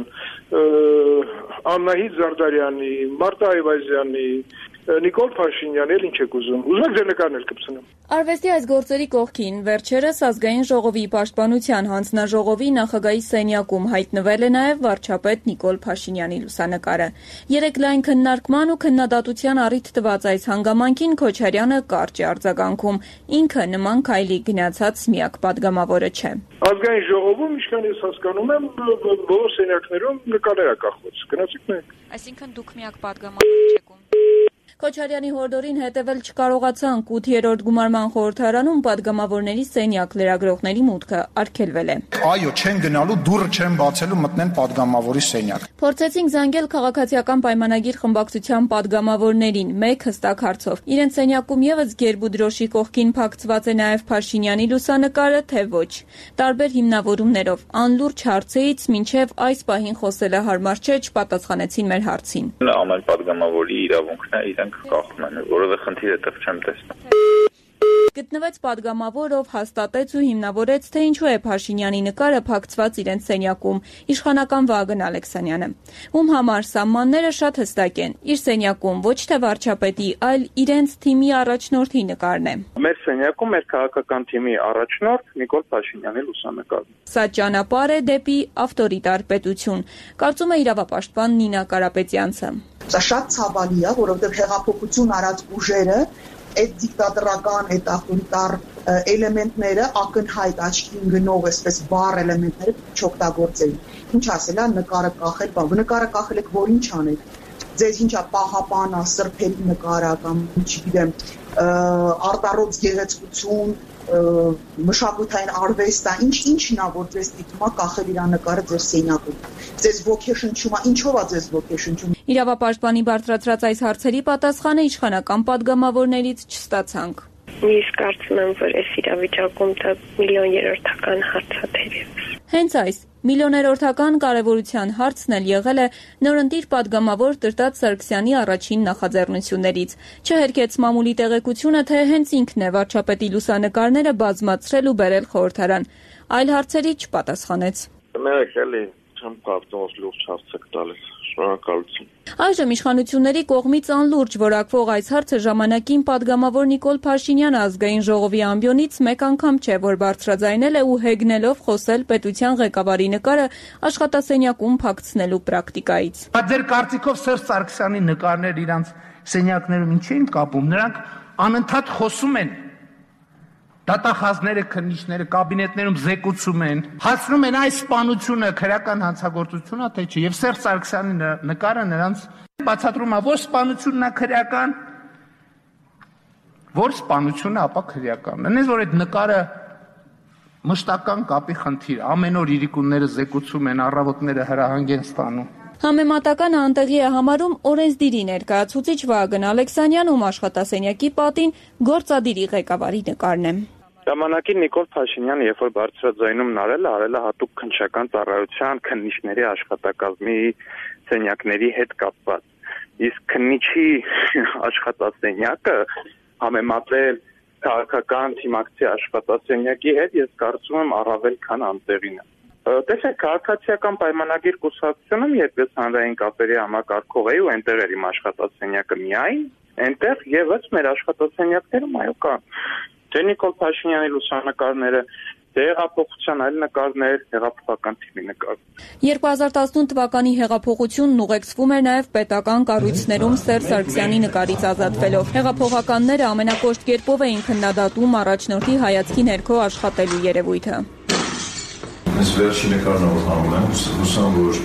Աննահիտ Զարդարյանի, Մարտա Այվազյանի, Նիկոլ Փաշինյանի, ինչ եք ուզում։ Ուզում եք ձեր նկարներ կպցնեմ։ Արվեստի այս գործերի կողքին վերջերս ազգային ժողովի պաշտպանության հանձնաժողովի նախագահի սենյակում հայտնվել է նաև վարչապետ Նիկոլ Փաշինյանի լուսանկարը։ Երեք լայն քննարկման ու քննադատության առիթ տված այս հանգամանքին Քոչարյանը կարճ է արձագանքում։ Ինքը նման քայլի գնացած միակ պատգամավորը չէ։ Ազգային ժողովում, ինչքան ես հասկանում եմ, բոլոր սենյակներում նկարներ է կախված։ Գնացիք մեկ։ Այսինքն դուք միակ պատգամավորը չեք ում։ Քոչարյանի հորդորին հետևել չկարողացանք 8-րդ գումարման խորհրդարանում պատգամավորների սենյակ լրագրողների մուտքը արգելվել է։ Այո, չեն գնալու, դուռը չեն բացելու, մտնեն պատգամավորի սենյակ։ Փորձեցինք զանգել քաղաքացիական պայմանագիր խմբակցության պատգամավորներին մեկ հստակ հարցով։ Իրենց սենյակում եւս գերբ ու դրոշի կողքին փակցված է նաեւ Փաշինյանի լուսանկարը, թե ոչ։ Տարբեր հիմնավորումներով անլուրջ հարցերից մինչեւ այս պահին խոսելը հարմար չէ, չպատասխանեցին մեր հարցին։ Ամեն պատգամավորի իրավունքն է իրենք կախում են, որովհետեւ խնդիրը դեռ չեմ տեսնում։ Գտնվեց պատգամավոր, ով հաստատեց ու հիմնավորեց, թե ինչու է Փաշինյանի նկարը փակցված իրենց սենյակում, իշխանական Վագն Ալեքսանյանը, ում համար սահմանները շատ հստակ են։ Իր սենյակում ոչ թե վարչապետի, այլ իրենց թիմի առաջնորդի նկարն է։ Մեր սենյակում մեր քաղաքական թիմի առաջնորդ Նիկոլ Փաշինյանի լուսանկարն է։ Սա ճանապարհ է դեպի ավտորիտար պետություն, կարծում է իրավապաշտպան Նինա Կարապետյանցը։ Սա շատ ցավալի է, որովհետև հեղափոխություն արած ուժերը այդ դիկտատորական, այդ ավտորիտար էլեմենտները ակնհայտ աչքին գնող այսպես բառ էլեմենտները չօգտագործեին։ Ինչ ասել է նկարը կախել, բան, նկարը կախել եք, որ ինչ անեք։ Ձեզ ինչա պահապան, սրբերի նկարը կամ չգիտեմ, արտառոց գեղեցկություն, մշակութային արվեստա, ինչն է, որ ձեզ դիտում է կախել իր նկարը ձեր սենյակում։ Ձեզ ոգեշնչում է, ինչով է ձեզ ոգեշնչում։ Իրավապաշտպանի բարձրացրած այս հարցերի պատասխանը իշխանական պատգամավորներից չստացանք։ Իսկ կարծում եմ, որ այս իրավիճակում դա միլիոներորդական հարց է թերևս։ Հենց այս միլիոներորդական կարևորության հարցն էլ եղել է նորընտիր պատգամավոր Տրտած Սարգսյանի առաջին նախաձեռնություններից։ Չհերքեց մամուլի տեղեկությունը, թե հենց ինքն է վարչապետի լուսանկարները բազմացրել ու բերել խորհրդարան։ Այլ հարցերի չպատասխանեց։ Մեկ էլի չեմ կարծում լուրջ հարց եք տալիս։ Շնորհակալություն։ Այժմ իշխանությունների կողմից անլուրջ որակվող այս հարցը ժամանակին պատգամավոր Նիկոլ Փաշինյանը ազգային ժողովի ամբիոնից մեկ անգամ չէ, որ բարձրաձայնել է ու հեգնելով խոսել պետության ղեկավարի նկարը աշխատասենյակում փակցնելու պրակտիկայից։ Բայց ձեր կարծիքով Սերժ Սարգսյանի նկարներ իրանց սենյակներում ինչ են կապում։ Նրանք անընդհատ խոսում են դատախազները, քննիչները կաբինետներում զեկուցում են, հասնում են այս սպանությունը քրեական հանցագործություն է, թե չէ, եւ Սերժ Սարգսյանի նկարը նրանց բացատրում է, որ սպանությունն է քրեական, որ սպանությունը ապա քրեական։ Այնպես որ այդ նկարը մշտական կապի խնդիր, ամեն օր իրիկունները զեկուցում են, առավոտները հրահանգ են ստանում։ Համեմատականը անտեղի է համարում օրենսդիրի ներկայացուցիչ Վահագն Ալեքսանյան, ում աշխատասենյակի պատին գործադիրի ղեկավարի նկարն է։ Ժամանակին Նիկոլ Փաշինյանը, երբ որ բարձրաձայնում արել է հատուկ քննչական ծառայության քննիչների աշխատակազմի սենյակների հետ կապված։ Իսկ քննիչի աշխատասենյակը համեմատել քաղաքական թիմակցի աշխատասենյակի հետ ես կարծում եմ առավել քան անտեղին է։ Տեսեք, քաղաքացիական պայմանագիր կուսակցությունում, երբ ես հանրային կապերի համակարգող էի ու այնտեղ էր իմ աշխատասենյակը միայն, այնտեղ եւս մեր աշխատասենյակներում այո կա Նիկոլ Փաշինյանի լուսանկարները, հեղափոխության այլ նկարներ, հեղափոխական թիմի նկար։ 2018 թվականի հեղափոխությունն ուղեկցվում էր նաև պետական կառույցներում Սերժ Սարգսյանի նկարից ազատվելով։ Հեղափոխականները ամենակոշտ կերպով էին քննադատում առաջնորդի հայացքի ներքո աշխատելու երևույթը։ Այս վերջի նկարն որ հանում եմ, հուսամ, որ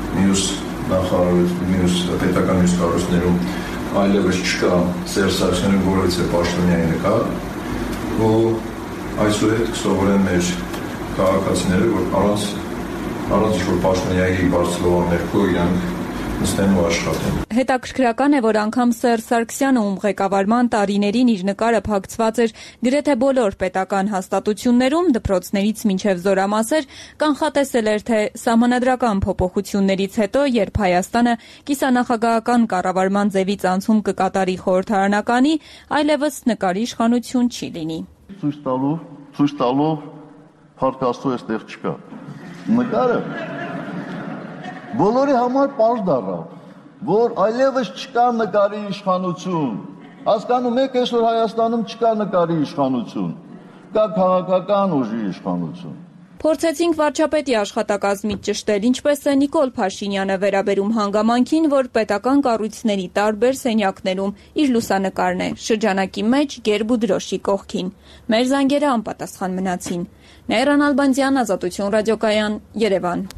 մյուս պետական մյուս կառույցներում այլևս չկա Սերժ Սարգսյանի որևիցե պաշտոնյայի նկար, ու այսուհետ կսովորեն մեր քաղաքացիները, որ առանց ինչ-որ պաշտոնյայի բարձրովան ներքո իրանք նստեն ու աշխատեն։ Հետաքրքրական է, որ անգամ Սերժ Սարգսյանը, ում ղեկավարման տարիներին իր նկարը փակցված էր գրեթե բոլոր պետական հաստատություններում, դպրոցներից մինչև զորամասեր, կանխատեսել էր, թե սահմանադրական փոփոխություններից հետո, երբ Հայաստանը կիսանախագահական կառավարման ձևից անցում կկատարի խորհրդարանականի, այլևս նկարի իշխանություն չի լինի։ Ցույց տալով փառքաստու այստեղ չկա։ Նկարը բոլորի համար պարզ դառավ, որ այլևս չկա նկարի իշխանություն։ Հասկանում եք, այսօր Հայաստանում չկա նկարի իշխանություն, կա քաղաքական ուժի իշխանություն։ Փորձեցինք վարչապետի աշխատակազմից ճշտել, ինչպես է Նիկոլ Փաշինյանը վերաբերում հանգամանքին, որ պետական կառույցների տարբեր սենյակներում իր լուսանկարն է, շրջանակի մեջ գերբ ու դրոշի կողքին։ Մեր զանգերը անպատասխան մնացին։ Նաիրա Նալբանդյան, Ազատություն ռադիոկայան, Երևան։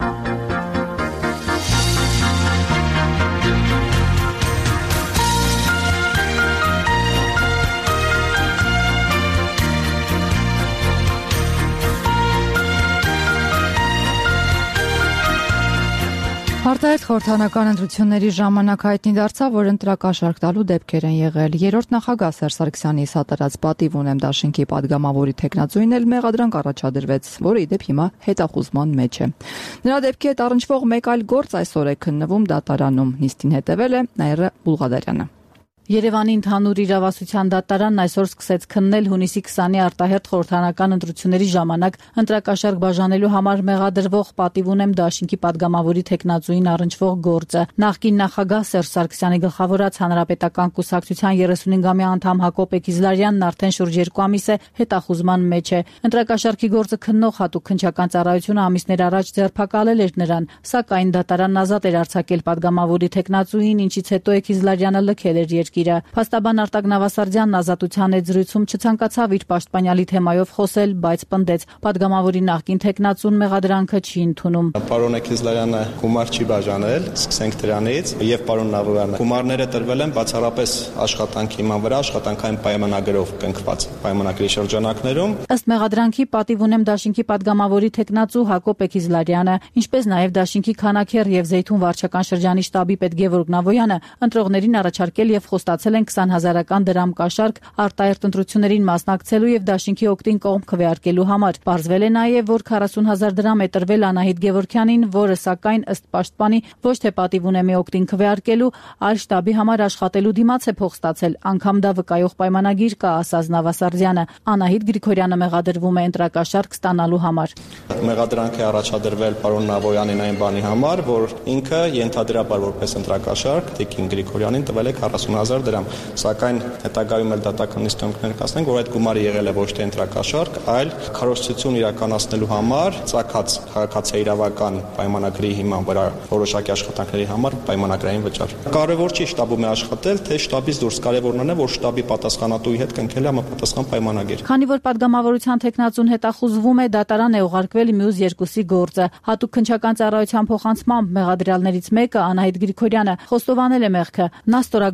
Արտահայտ խորհրդարանական ընտրությունների ժամանակ հայտնի դարձավ, որ ընտրակաշառք տալու դեպքեր են եղել։ Երրորդ նախագահ Սերժ Սարգսյանի սատարած պատիվ ունեմ դաշինքի падգամավորի թեկնածուին էլ մեղադրանք առաջադրվեց, որը ի դեպ հիմա հետախուզման մեջ է։ Նրա դեպքի հետ առնչվող մեկ այլ գործ այսօր է քննվում դատարանում։ Նիստին հետևել է Նաիրա Բուլղադարյանը։ Երևանի ընդհանուր իրավասության դատարանն այսօր սկսեց քննել հունիսի 20-ի արտահերթ խորհրդարանական ընտրությունների ժամանակ ընտրակաշառք բաժանելու համար մեղադրվող պատիվ ունեմ դաշինքի падգամավորի թեկնածուին առնչվող գործը։ Նախկին նախագահ Սերժ Սարգսյանի գլխավորած Հանրապետական կուսակցության 35-ամյա անդամ Հակոբ Էգիզլարյանն արդեն շուրջ 2 ամիս է հետախուզման մեջ է։ Ընտրակաշառքի գործը քննող հատուկ քննչական ծառայությունը ամիսներ առաջ ձերբակալել էր նրան, սակայն դատարանն ազատ էր արձակել падգամավորի թեկնածուին, ինչից հետո Էգիզլարյանը լքել էր երկիրը։ Փաստաբան Արտակ Նավասարդյանն Ազատության հետ զրույցում չցանկացավ իր պաշտպանյալի թեմայով խոսել, բայց պնդեց, падգամավորի նախկին թեկնածուն մեղադրանքը չի ընդունում։ Պարոն Էգիզլարյանը գումար չի բաժանել, սկսենք դրանից, եւ պարոն Նավոյանը գումարները տրվել են բացառապես աշխատանքի հիման վրա, աշխատանքային պայմանագրով կնքված պայմանագրի շրջանակներում։ Ըստ մեղադրանքի պատիվ ունեմ դաշինքի падգամավորի թեկնածու Հակոբ Էգիզլարյանը, ինչպես նաեւ դաշինքի Քանաքեռ եւ Զեյթուն վարչական շրջանի շտաբի պետ Գևորգ Նավոյանը ընտրողներին առաջարկել եւ խոստացել են 20,000 դրամ կաշառք արտահերթ ընտրություններին մասնակցելու եւ դաշինքի օգտին կողմ քվեարկելու համար։ Պարզվել է նաեւ, որ 40,000 դրամ է տրվել Անահիտ Գևորգյանին, որը սակայն ըստ պաշտպանի ոչ թե պատիվ ունեմի օգտին քվեարկելու, այլ շտաբի համար աշխատելու դիմաց է փող ստացել, անգամ դա վկայող պայմանագիր կա, ասաց Նավասարդյանը։ Անահիտ Գրիգորյանը մեղադրվում է ընտրակաշառք ստանալու համար։ Մեղադրանք է առաջադրվել պարոն Նավոյանին այն բանի համար, որ ինքը ենթադրաբար որպես ընտրակաշառք Տիկին Գրիգորյանին տվել է 40,000 դրամ, սակայն հետագայում էլ դատական նիստանքներ կասնենք, որ այդ գումարը եղել է ոչ թե ընտրակաշառք, այլ քարոզչություն իրականացնելու համար ծագած քաղաքացիական պայմանագրի հիման վրա որոշակի աշխատանքների համար պայմանագրային վճար։ Կարևոր չի շտաբում է աշխատել, թե շտաբից դուրս, կարևորն է, որ շտաբի պատասխանատուի հետ կնքել է համապատասխան պայմանագիր։ Քանի որ падգամավորության թեկնածուն հետախուզվում է, դատարան է ուղարկվել մյուս երկուսի գործը։ Հատուկ քննչական ծառայության փոխանցմամբ մեղադրյալներից մեկը Անահիտ Գրիգորյանը խոստովանել է մեղքը։ Նա ստորագրություն է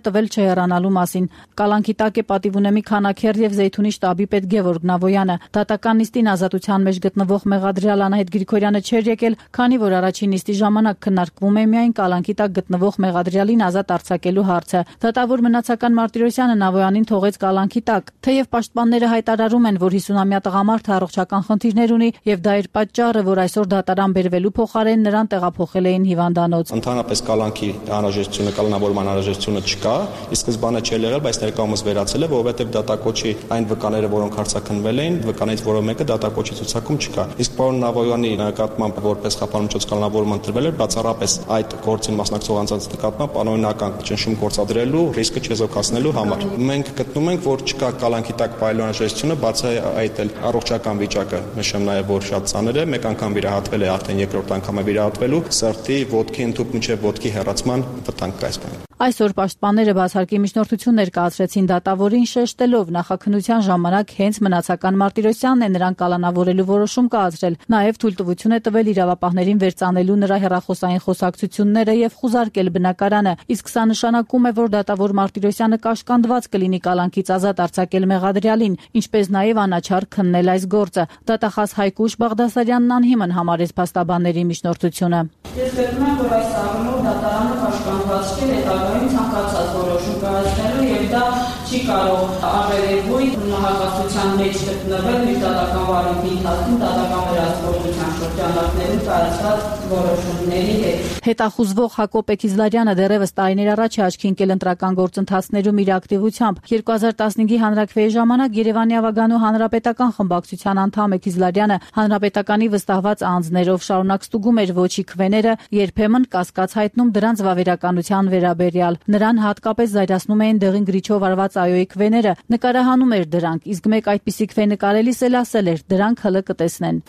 տվել չհեռանալու մասին։ Կալանքի տակ է պատիվունեմի քանաքեռ եւ Զեյթունի շտաբի պետ Գևորգ Նավոյանը։ Դատական նիստին ազատության մեջ գտնվող մեղադրյալ Անահիտ Գրիգորյանը չէր եկել, քանի որ առաջին նիստի ժամանակ քննարկվում է միայն կալանքի տակ գտնվող մեղադրյալին ազատ արձակելու հարցը։ Դատավոր Մնացական Մարտիրոսյանը Նավոյանին թողեց կալանքի տակ։ Թեև պաշտպանները հայտարարում են, որ 50-ամյա տղամարդը առողջական խնդիրներ ունի եւ դա էր պատճառը, որ այսօր դատարան բերվելու փոխարեն նրան տեղափոխել էին հիվանդանոց։ Ընդհանրապես կալանքի անհրաժեշտությունը, կալանավորման անհրաժեշտությունը չկա, ի սկզբանե չէր եղել, բայց ներկայումս վերացել է, որովհետեւ դատակոչի այն վկաները, որոնք հարձակնվել էին, վկաներից որը մեկը դատակոչի ցուցակում չկա։ Իսկ պարոն Նավոյանի նկատմամբ որպես խափանմիջոց կալանավորման տրվել էր բացառապես այդ գործին մասնակցող անձանց նկատմամբ անօրինական ճնշում գործադրելու ռիսկը չեզոքացնելու համար։ Մենք գտնում ենք, որ չկա կալանքի տակ պահելու անհրաժեշտությունը, բացի այդ էլ առողջական վիճակը նշեմ նաև, որ շատ ծանր է, մեկ անգամ վիրահատվել է, արդեն երկրորդ անգամ է վիրահատվելու, սրտի, ոտքի ընդհուպ մինչև ոտքի հեռացման վտանգ կա այսպես։ Այսօր պաշտպանները բացարկի միջնորդություն ներկայացրեցին դատավորին, շեշտելով նախաքննության ժամանակ հենց Մնացական Մարտիրոսյանն է նրան կալանավորելու որոշում կայացրել, նաև թույլտվություն է տվել իրավապահներին վերծանելու նրա հեռախոսային խոսակցությունները եւ խուզարկել բնակարանը, իսկ սա նշանակում է, որ դատավոր Մարտիրոսյանը կաշկանդված կլինի կալանքից ազատ արձակել մեղադրյալին, ինչպես նաև անաչառ քննել այս գործը։ Դատախազ Հայկուշ Բաղդասարյանն անհիմն համարեց փաստաբանների միջնորդությունը։ Ես գտնում եմ, որ այս առումով դատարանը կաշկանդված չէ հետագայում ցանկացած որոշում կայացնելու եւ դա չի կարող ավերելույթ մահակացության մեջ գտնվել իր դատական վարույթի ընթացքում դատական վերահսկողության շրջանակներում կայացված որոշումների հետ։ Հետախուզվող Հակոբ Էքիզլարյանը դեռևս տարիներ առաջ է աչքի ընկել ընտրական գործընթացներում իր ակտիվությամբ։ 2015-ի հանրաքվեի ժամանակ Երևանի Ավագանու հանրապետական խմբակցության անդամ Էքիզլարյանը հանրապետականի վստահված անձներով շարունակ ստուգում էր ոչի քվեները, երբեմն կասկած հայտնում դրանց վավերականության վերաբերյալ։ Նրան հատկապես զայրացնում էին դեղին գրիչով արված այոյի քվեները, նկարահանում էր դրանք, իսկ մեկ այդպիսի քվե նկարելիս էլ ասել էր՝ դրանք հլը կտեսնեն։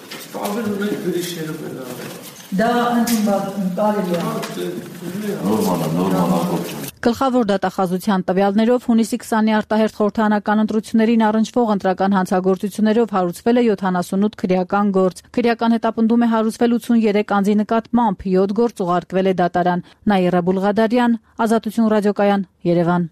Դա ընդունված կարելի է։ Գլխավոր դատախազության տվյալներով հունիսի 20-ի արտահերթ խորհրդարանական ընտրություններին առնչվող ընտրական հանցագործություններով հարուցվել է 78 քրեական գործ։ Քրեական հետապնդում է հարուցվել 83 անձի նկատմամբ, 7 գործ ուղարկվել է դատարան։ Նաիրա Բուլղադարյան, Ազատություն ռադիոկայան, Երևան։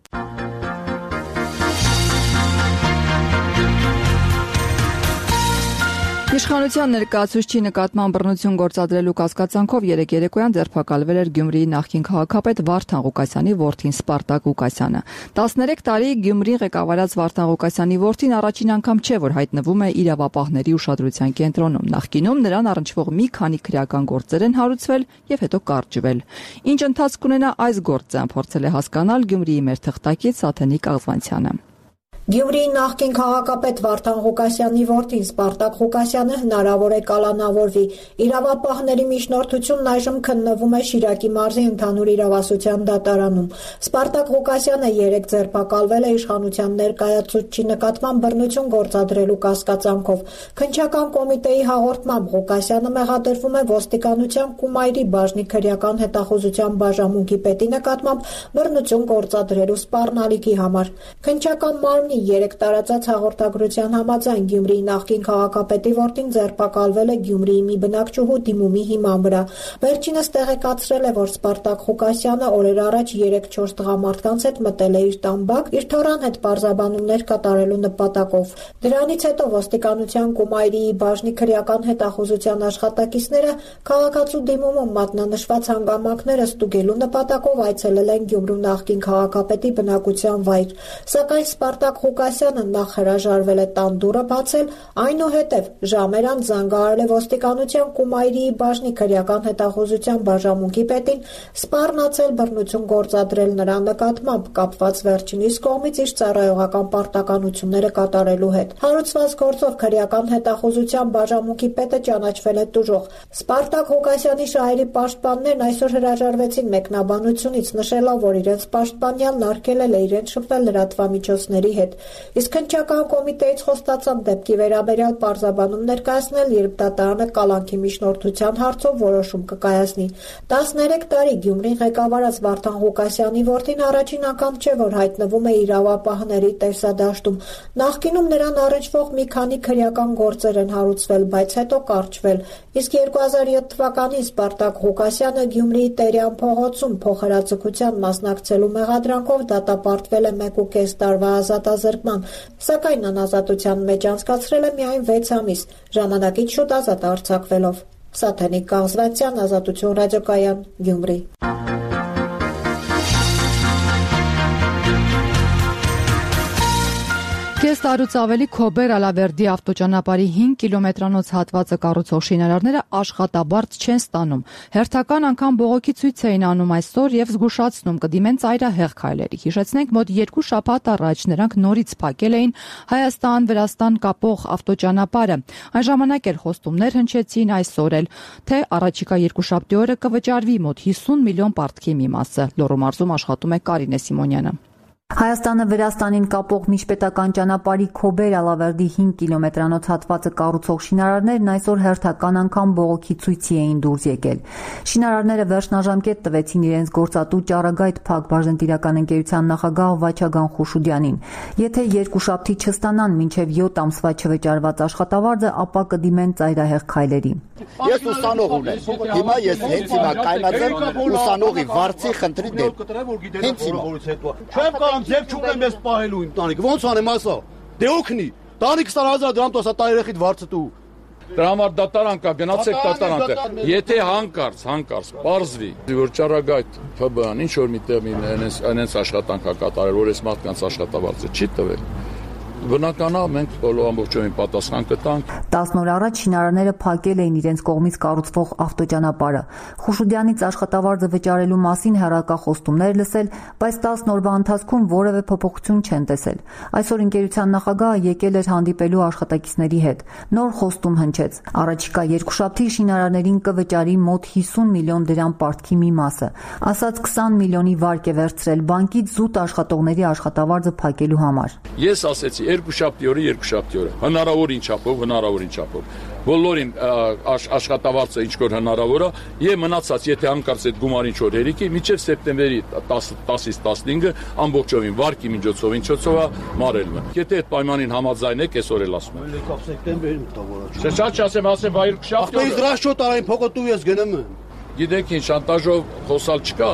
Իշխանության ներկայացուցչի նկատմամբ բռնություն գործադրելու կասկածանքով երեկ երեկոյան ձերբակալվել էր Գյումրիի նախկին քաղաքապետ Վարդան Ղուկասյանի որդին Սպարտակ Ղուկասյանը։ 13 տարի Գյումրի ղեկավարած Վարդան Ղուկասյանի որդին առաջին անգամ չէ, որ հայտնվում է իրավապահների ուշադրության կենտրոնում։ Նախկինում նրան առնչվող մի քանի քրեական գործեր են հարուցվել եւ հետո կարճվել։ Ինչ ընթացք ունենա այս գործը, փորձել է հասկանալ Գյումրիի մեր թղթակից Աթենիկ Աղվանցյանը։ Գյումրիի նախկին քաղաքապետ Վարդան Ղուկասյանի որդին Սպարտակ Ղուկասյանը հնարավոր է կալանավորվի։ Իրավապահների միջնորդությունն այժմ քննվում է Շիրակի մարզի ընդհանուր իրավասության դատարանում։ Սպարտակ Ղուկասյանը երեկ ձերբակալվել է իշխանության ներկայացուցչի նկատմամբ բռնություն գործադրելու կասկածանքով։ Քննչական կոմիտեի հաղորդմամբ Ղուկասյանը մեղադրվում է ոստիկանության Կումայրի բաժնի քրեական հետախուզության բաժանմունքի պետի նկատմամբ բռնություն գործադրելու սպառնալիքի համար։ Քննչական մարմնի 3 տարածած հաղորդագրության համաձայն Գյումրիի նախկին քաղաքապետի որդին ձերբակալվել է Գյումրիի մի բնակչուհու դիմումի հիման վրա։ Վերջինս տեղեկացրել է, որ Սպարտակ Ղուկասյանը օրեր առաջ 3-4 տղամարդկանց հետ մտել է իր տան իր թորան հետ պարզաբանումներ կատարելու նպատակով։ Դրանից հետո ոստիկանության Կումայրիի բաժնի քրեական հետախուզության աշխատակիցները քաղաքացու դիմումում մատնանշված հանգամանքները ստուգելու նպատակով այցելել են Գյումրու նախկին քաղաքապետի բնակության վայր։ Սակայն Սպարտակ Ղուկասյանը նախ հրաժարվել է տան դուռը բացել, այնուհետև ժամեր անց զանգահարել է ոստիկանության Կումայրիի բաժնի քրեական հետախուզության բաժանմունքի պետին, սպառնացել բռնություն գործադրել նրա նկատմամբ կապված վերջինիս կողմից իր ծառայողական պարտականությունները կատարելու հետ։ Հարուցված գործով քրեական հետախուզության բաժանմունքի պետը ճանաչվել է տուժող։ Սպարտակ Ղուկասյանի շահերի պաշտպաններն այսօր հրաժարվեցին մեկնաբանությունից, նշելով, որ իրենց պաշտպանյալն արգելել է իրեն շփվել լրատվամիջոցների հետ։ հետ։ Իսկ քննչական կոմիտեից խոստացան դեպքի վերաբերյալ պարզաբանում ներկայացնել, երբ դատարանը կալանքի միջնորդության հարցով որոշում կկայացնի։ 13 տարի Գյումրին ղեկավարած Վարդան Ղուկասյանի որդին առաջին անգամ չէ, որ հայտնվում է իրավապահների տեսադաշտում։ Նախկինում նրան առնչվող մի քանի քրեական գործեր են հարուցվել, բայց հետո կարճվել։ Իսկ 2007 թվականին Սպարտակ Ղուկասյանը Գյումրիի Տերյան փողոցում փոխհրաձգության մասնակցելու մեղադրանքով դատապարտվել է 1.5 տարվա ազատազրկման, սակայն անազատության մեջ անցկացրել է միայն 6 ամիս, ժամանակից շուտ ազատ արձակվելով։ Սաթենիկ Կաղզվանցյան, Ազատություն ռադիոկայան, Գյումրի։ Կես տարուց ավելի Քոբեր Ալավերդի ավտոճանապարհի 5 կիլոմետրանոց հատվածը կառուցող շինարարները աշխատաբարձ չեն ստանում։ Հերթական անգամ բողոքի ցույց էին անում այսօր եւ զգուշացնում կդիմեն ծայրահեղ քայլերի։ Հիշեցնենք, մոտ 2 շաբաթ առաջ նրանք նորից փակել էին Հայաստան-Վրաստան կապող ավտոճանապարհը։ Այն ժամանակ էլ խոստումներ հնչեցին, այսօր էլ, թե առաջիկա 2 շաբթի օրը կվճարվի մոտ 50 միլիոն պարտքի մի մասը։ Լոռու մարզում աշխատում է Կարինե Սիմոնյանը։ Հայաստանը Վրաստանին կապող միջպետական ճանապարհի Քոբեր Ալավերդի 5 կիլոմետրանոց հատվածը կառուցող շինարարներն այսօր հերթական անգամ բողոքի ցույցի էին դուրս եկել։ Շինարարները վերջնաժամկետ տվեցին իրենց գործատու Ճառագայթ Փակ բաժնետիրական ընկերության նախագահ Վաչագան Խուշուդյանին։ Եթե 2 շաբթի չստանան մինչև 7 ամսվա չվճարված աշխատավարձը, ապա կդիմեն ծայրահեղ քայլերի։ Ես ուսանող ունեմ։ Հիմա ես հենց հիմա կայնացեմ ուսանողի վարձի խնդրի դեմ։ Հենց հիմա։ Չեմ կարող ձև չունեմ ես պահելու իմ տանիքը։ Ոնց անեմ ասա։ Դե օգնի։ Տանիքը 20000 դրամ տոսա տա երեխիդ վարձը դու։ Դրա համար դատարան կա, գնացեք դատարան։ Եթե հանկարծ պարզվի, որ Ճառագայթ ՓԲ-ն ինչ որ միտեղ այնպես աշխատանք է կատարել, որ այս մարդկանց աշխատավարձը չի տվել, բնական է մենք ամբողջովին պատասխան կտանք։ 10 օր առաջ շինարարները փակել էին իրենց կողմից կառուցվող ավտոճանապարհը։ Խուշուդյանից աշխատավարձը վճարելու մասին հեռակախոստումներ լսել, բայց 10 օրվա ընթացքում որևէ փոփոխություն չեն տեսել։ Այսօր ընկերության նախագահը եկել էր հանդիպելու աշխատակիցների հետ։ Նոր խոստում հնչեց։ Առաջիկա 2 շաբթի շինարարներին կվճարի մոտ 50 միլիոն դրամ պարտքի մի մասը։ Ասած 20 միլիոնի վարկ է վերցրել բանկից զուտ աշխատողների աշխատավարձը փակելու համար։ Ես ասեցի 2 շաբթի օրը հնարավորին չափով բոլորին աշխատավարձը ինչ որ հնարավոր է եւ մնացած եթե հանկարծ այդ գումարին ինչ որ հերիքի մինչեւ սեպտեմբերի 10-ից 15-ը ամբողջովին վարկի միջոցով մարելն է։ Եթե այդ պայմանին համաձայնեք, այսօր էլ ասում եմ։ Եկավ սեպտեմբերին տավորաճ։ Շատ ասեմ, վայր շաբթի։ Ախտո իզրաշոտ արային փոկոտու ես գնեմ։ Գիտեք ինչ, շանտաժով խոսալ չկա։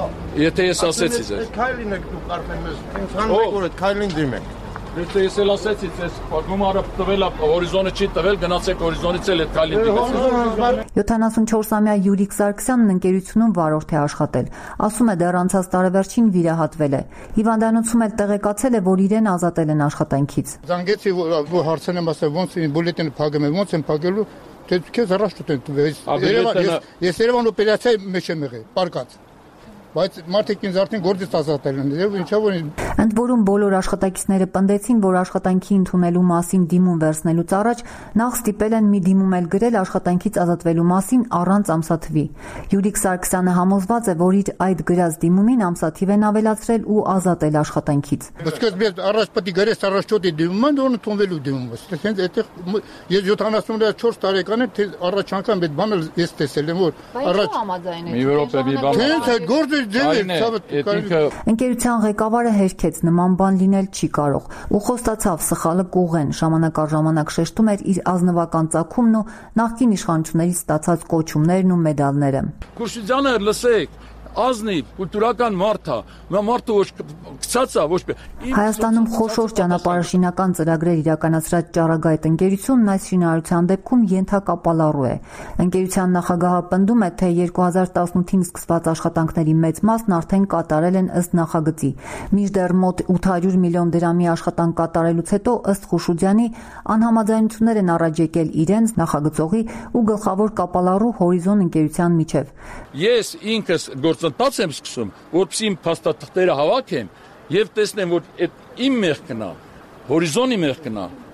Եթե ես ասեցի ձեզ։ Քայլին եք դու կարծեմ ես։ Ինձ հանդիպ որ այդ քայլին դիմեք։ Եթե ես էլ ասեցի, ես գումարը տվել է, հորիզոնը չի տվել, գնացեք հորիզոնից էլ այդ քայլին դիմեցեք։ 74-ամյա Յուրիկ Սարգսյանն ընկերությունում վարորդ է աշխատել։ Ասում է դեռ անցած տարեվերջին վիրահատվել է։ Հիվանդանոցում էլ տեղեկացել է, որ իրեն ազատել են աշխատանքից։ Զանգեցի որ հարցնեմ, ասել ոնց բուլետինը փակեմ, ոնց եմ փակելու, թե քեզ առաջ տեն։ Ես Երևան օպերացիայի մեջ եմ եղել, պարկած։ Բայց մարդիկ ինձ արդեն գործից ազատել են եւ ինչա որ ընդ որում բոլոր աշխատակիցները պնդեցին, որ աշխատանքի ընդունելու մասին դիմում վերցնելուց առաջ նախ ստիպել են մի դիմում էլ գրել աշխատանքից ազատվելու մասին առանց ամսաթվի։ Յուրիկ Սարգսյանը համոզված է, որ իր այդ գրած դիմումին ամսաթիվ են ավելացրել ու ազատել աշխատանքից։ Բայց առաջ պետք է գրես առաջոդի դիմումը, որ ընդունվելու դիմումը։ Հենց այդտեղ ես 74 տարեկան եմ, թե առաջ անգամ այդ բանը ես տեսել եմ, որ առաջ մի րոպե մի բան։ Հենց այդ գործը Ընկերության ղեկավարը հերքեց նման բան լինել չի կարող ու խոստացավ սխալը կուղեն, ժամանակ առ ժամանակ շեշտում էր իր ազնվական ծագումն ու նախկին իշխանություններից ստացած կոչումներն ու մեդալները։ Խուշուդյանը լսեք, ազնիվ, կուլտուրական մարդ է, մարդը ոչ գցած է, ոչ Հայաստանում խոշոր ճանապարհաշինական ծրագրեր իրականացրած Ճառագայթ ընկերությունն այս շինարարության դեպքում ենթակապալառու է։ Ընկերության նախագահը պնդում է, թե 2018-ին սկսված աշխատանքների մեծ մասն արդեն կատարել են ըստ նախագծի։ Մինչդեռ մոտ 800 միլիոն դրամի աշխատանք կատարելուց հետո ըստ Խուշուդյանի անհամաձայնություններ են առաջ եկել իրենց նախագծողի ու գլխավոր կապալառու Հորիզոն ընկերության միջև։ Ես ինքս գործընթաց եմ սկսում, որպեսզի իմ փաստաթղթերը հավաքեմ եւ տեսնեմ, որ այդ իմ մեղքն է, Հորիզոնի մեղքն է,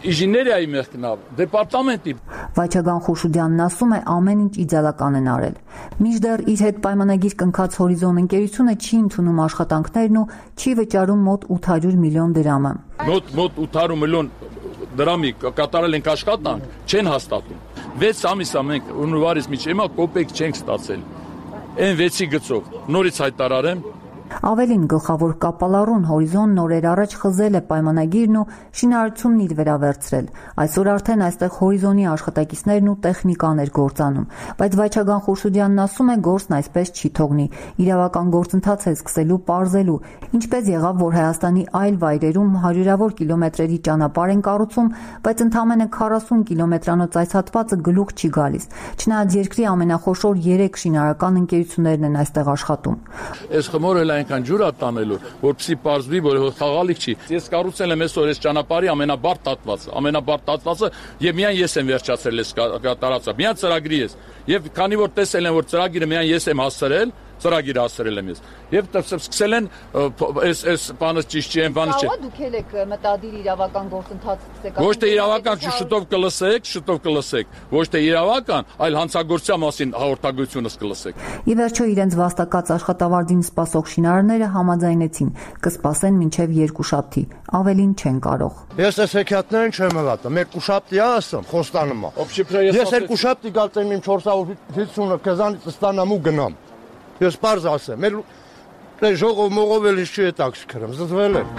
ինժեներիայի մեղքնավ, դեպարտամենտի։ Վաչագան Խուշուդյանն ասում է ամեն ինչ իդեալական են արել։ Մինչդեռ իր հետ պայմանագիր կնքած Հորիզոն ընկերությունը չի ընդունում աշխատանքներն ու չի վճարում մոտ 800 միլիոն դրամը։ Մոտ 800 միլիոն դրամի կատարել ենք աշխատանք, չեն հաստատում։ 6 ամիս մենք հունվարից մինչև հիմա կոպեկ չենք ստացել։ Այն 6-ի գծով նորից հայտարարեմ։ Ավելին գլխավոր կապալառուն Հորիզոն նորեր առաջ խզել է պայմանագիրն ու շինարարությունն իր վրա վերցրել։ Այսօր արդեն այստեղ Հորիզոնի աշխատակիցներն ու տեխնիկաներ գործանում, բայց Վաչագան Խուրշուդյանն ասում է գործն այսպես չի թողնի։ Իրավական գործընթաց է սկսելու պարզելու, ինչպես եղավ, որ Հայաստանի այլ վայրերում հարյուրավոր կիլոմետրերի ճանապարհ են կառուցում, բայց ընդամենը 40 կիլոմետրանոց այս հատվածը գլուխ չի գալիս։ Չնայած երկրի ամենախոշոր 3 շինարարական ընկերություններն են այստեղ աշխատում։ Այս խմորը այնքան ջուր ատանելու, որպեսզի պարզվի, որ խաղալիք չի։ Ես կառուցել եմ այսօր այս ճանապարհի ամենաբարդ հատվածը եւ միայն ես եմ վերջացրել այս տարածքը։ Միայն ծրագրի ես։ Եվ քանի որ տեսել եմ, որ ծրագիրը միայն ես եմ հասցրել, ծրագիրը հասցրել եմ ես։ Եվ սկսել են այս բանը ճիշտ չի, այն բանը չի։ Կարող դուք եք մտադիր իրավական գործընթաց ցեկան։ Ոչ թե իրավական, շուտով կլսեք, ոչ թե իրավական, այլ հանցագործության մասին հաղորդագրությունս կլսեք։ Ի վերջո իրենց վաստակած աշխատավարձին սպասող շինարարները համաձայնեցին, կսպասեն մինչև երկուշաբթի, ավելին չեն կարող։ Ես այս հեքիաթներին չեմ հլատում, երկուշաբթի ասեմ, խոստանում եմ։ Ես երկուշաբթի գալցեմ իմ 450-ը քեզանից ստանամ ու գնամ։ Ես պարզ ասեմ, ժողով մողով էլ չի հետաքրքրում, զզվել եմ։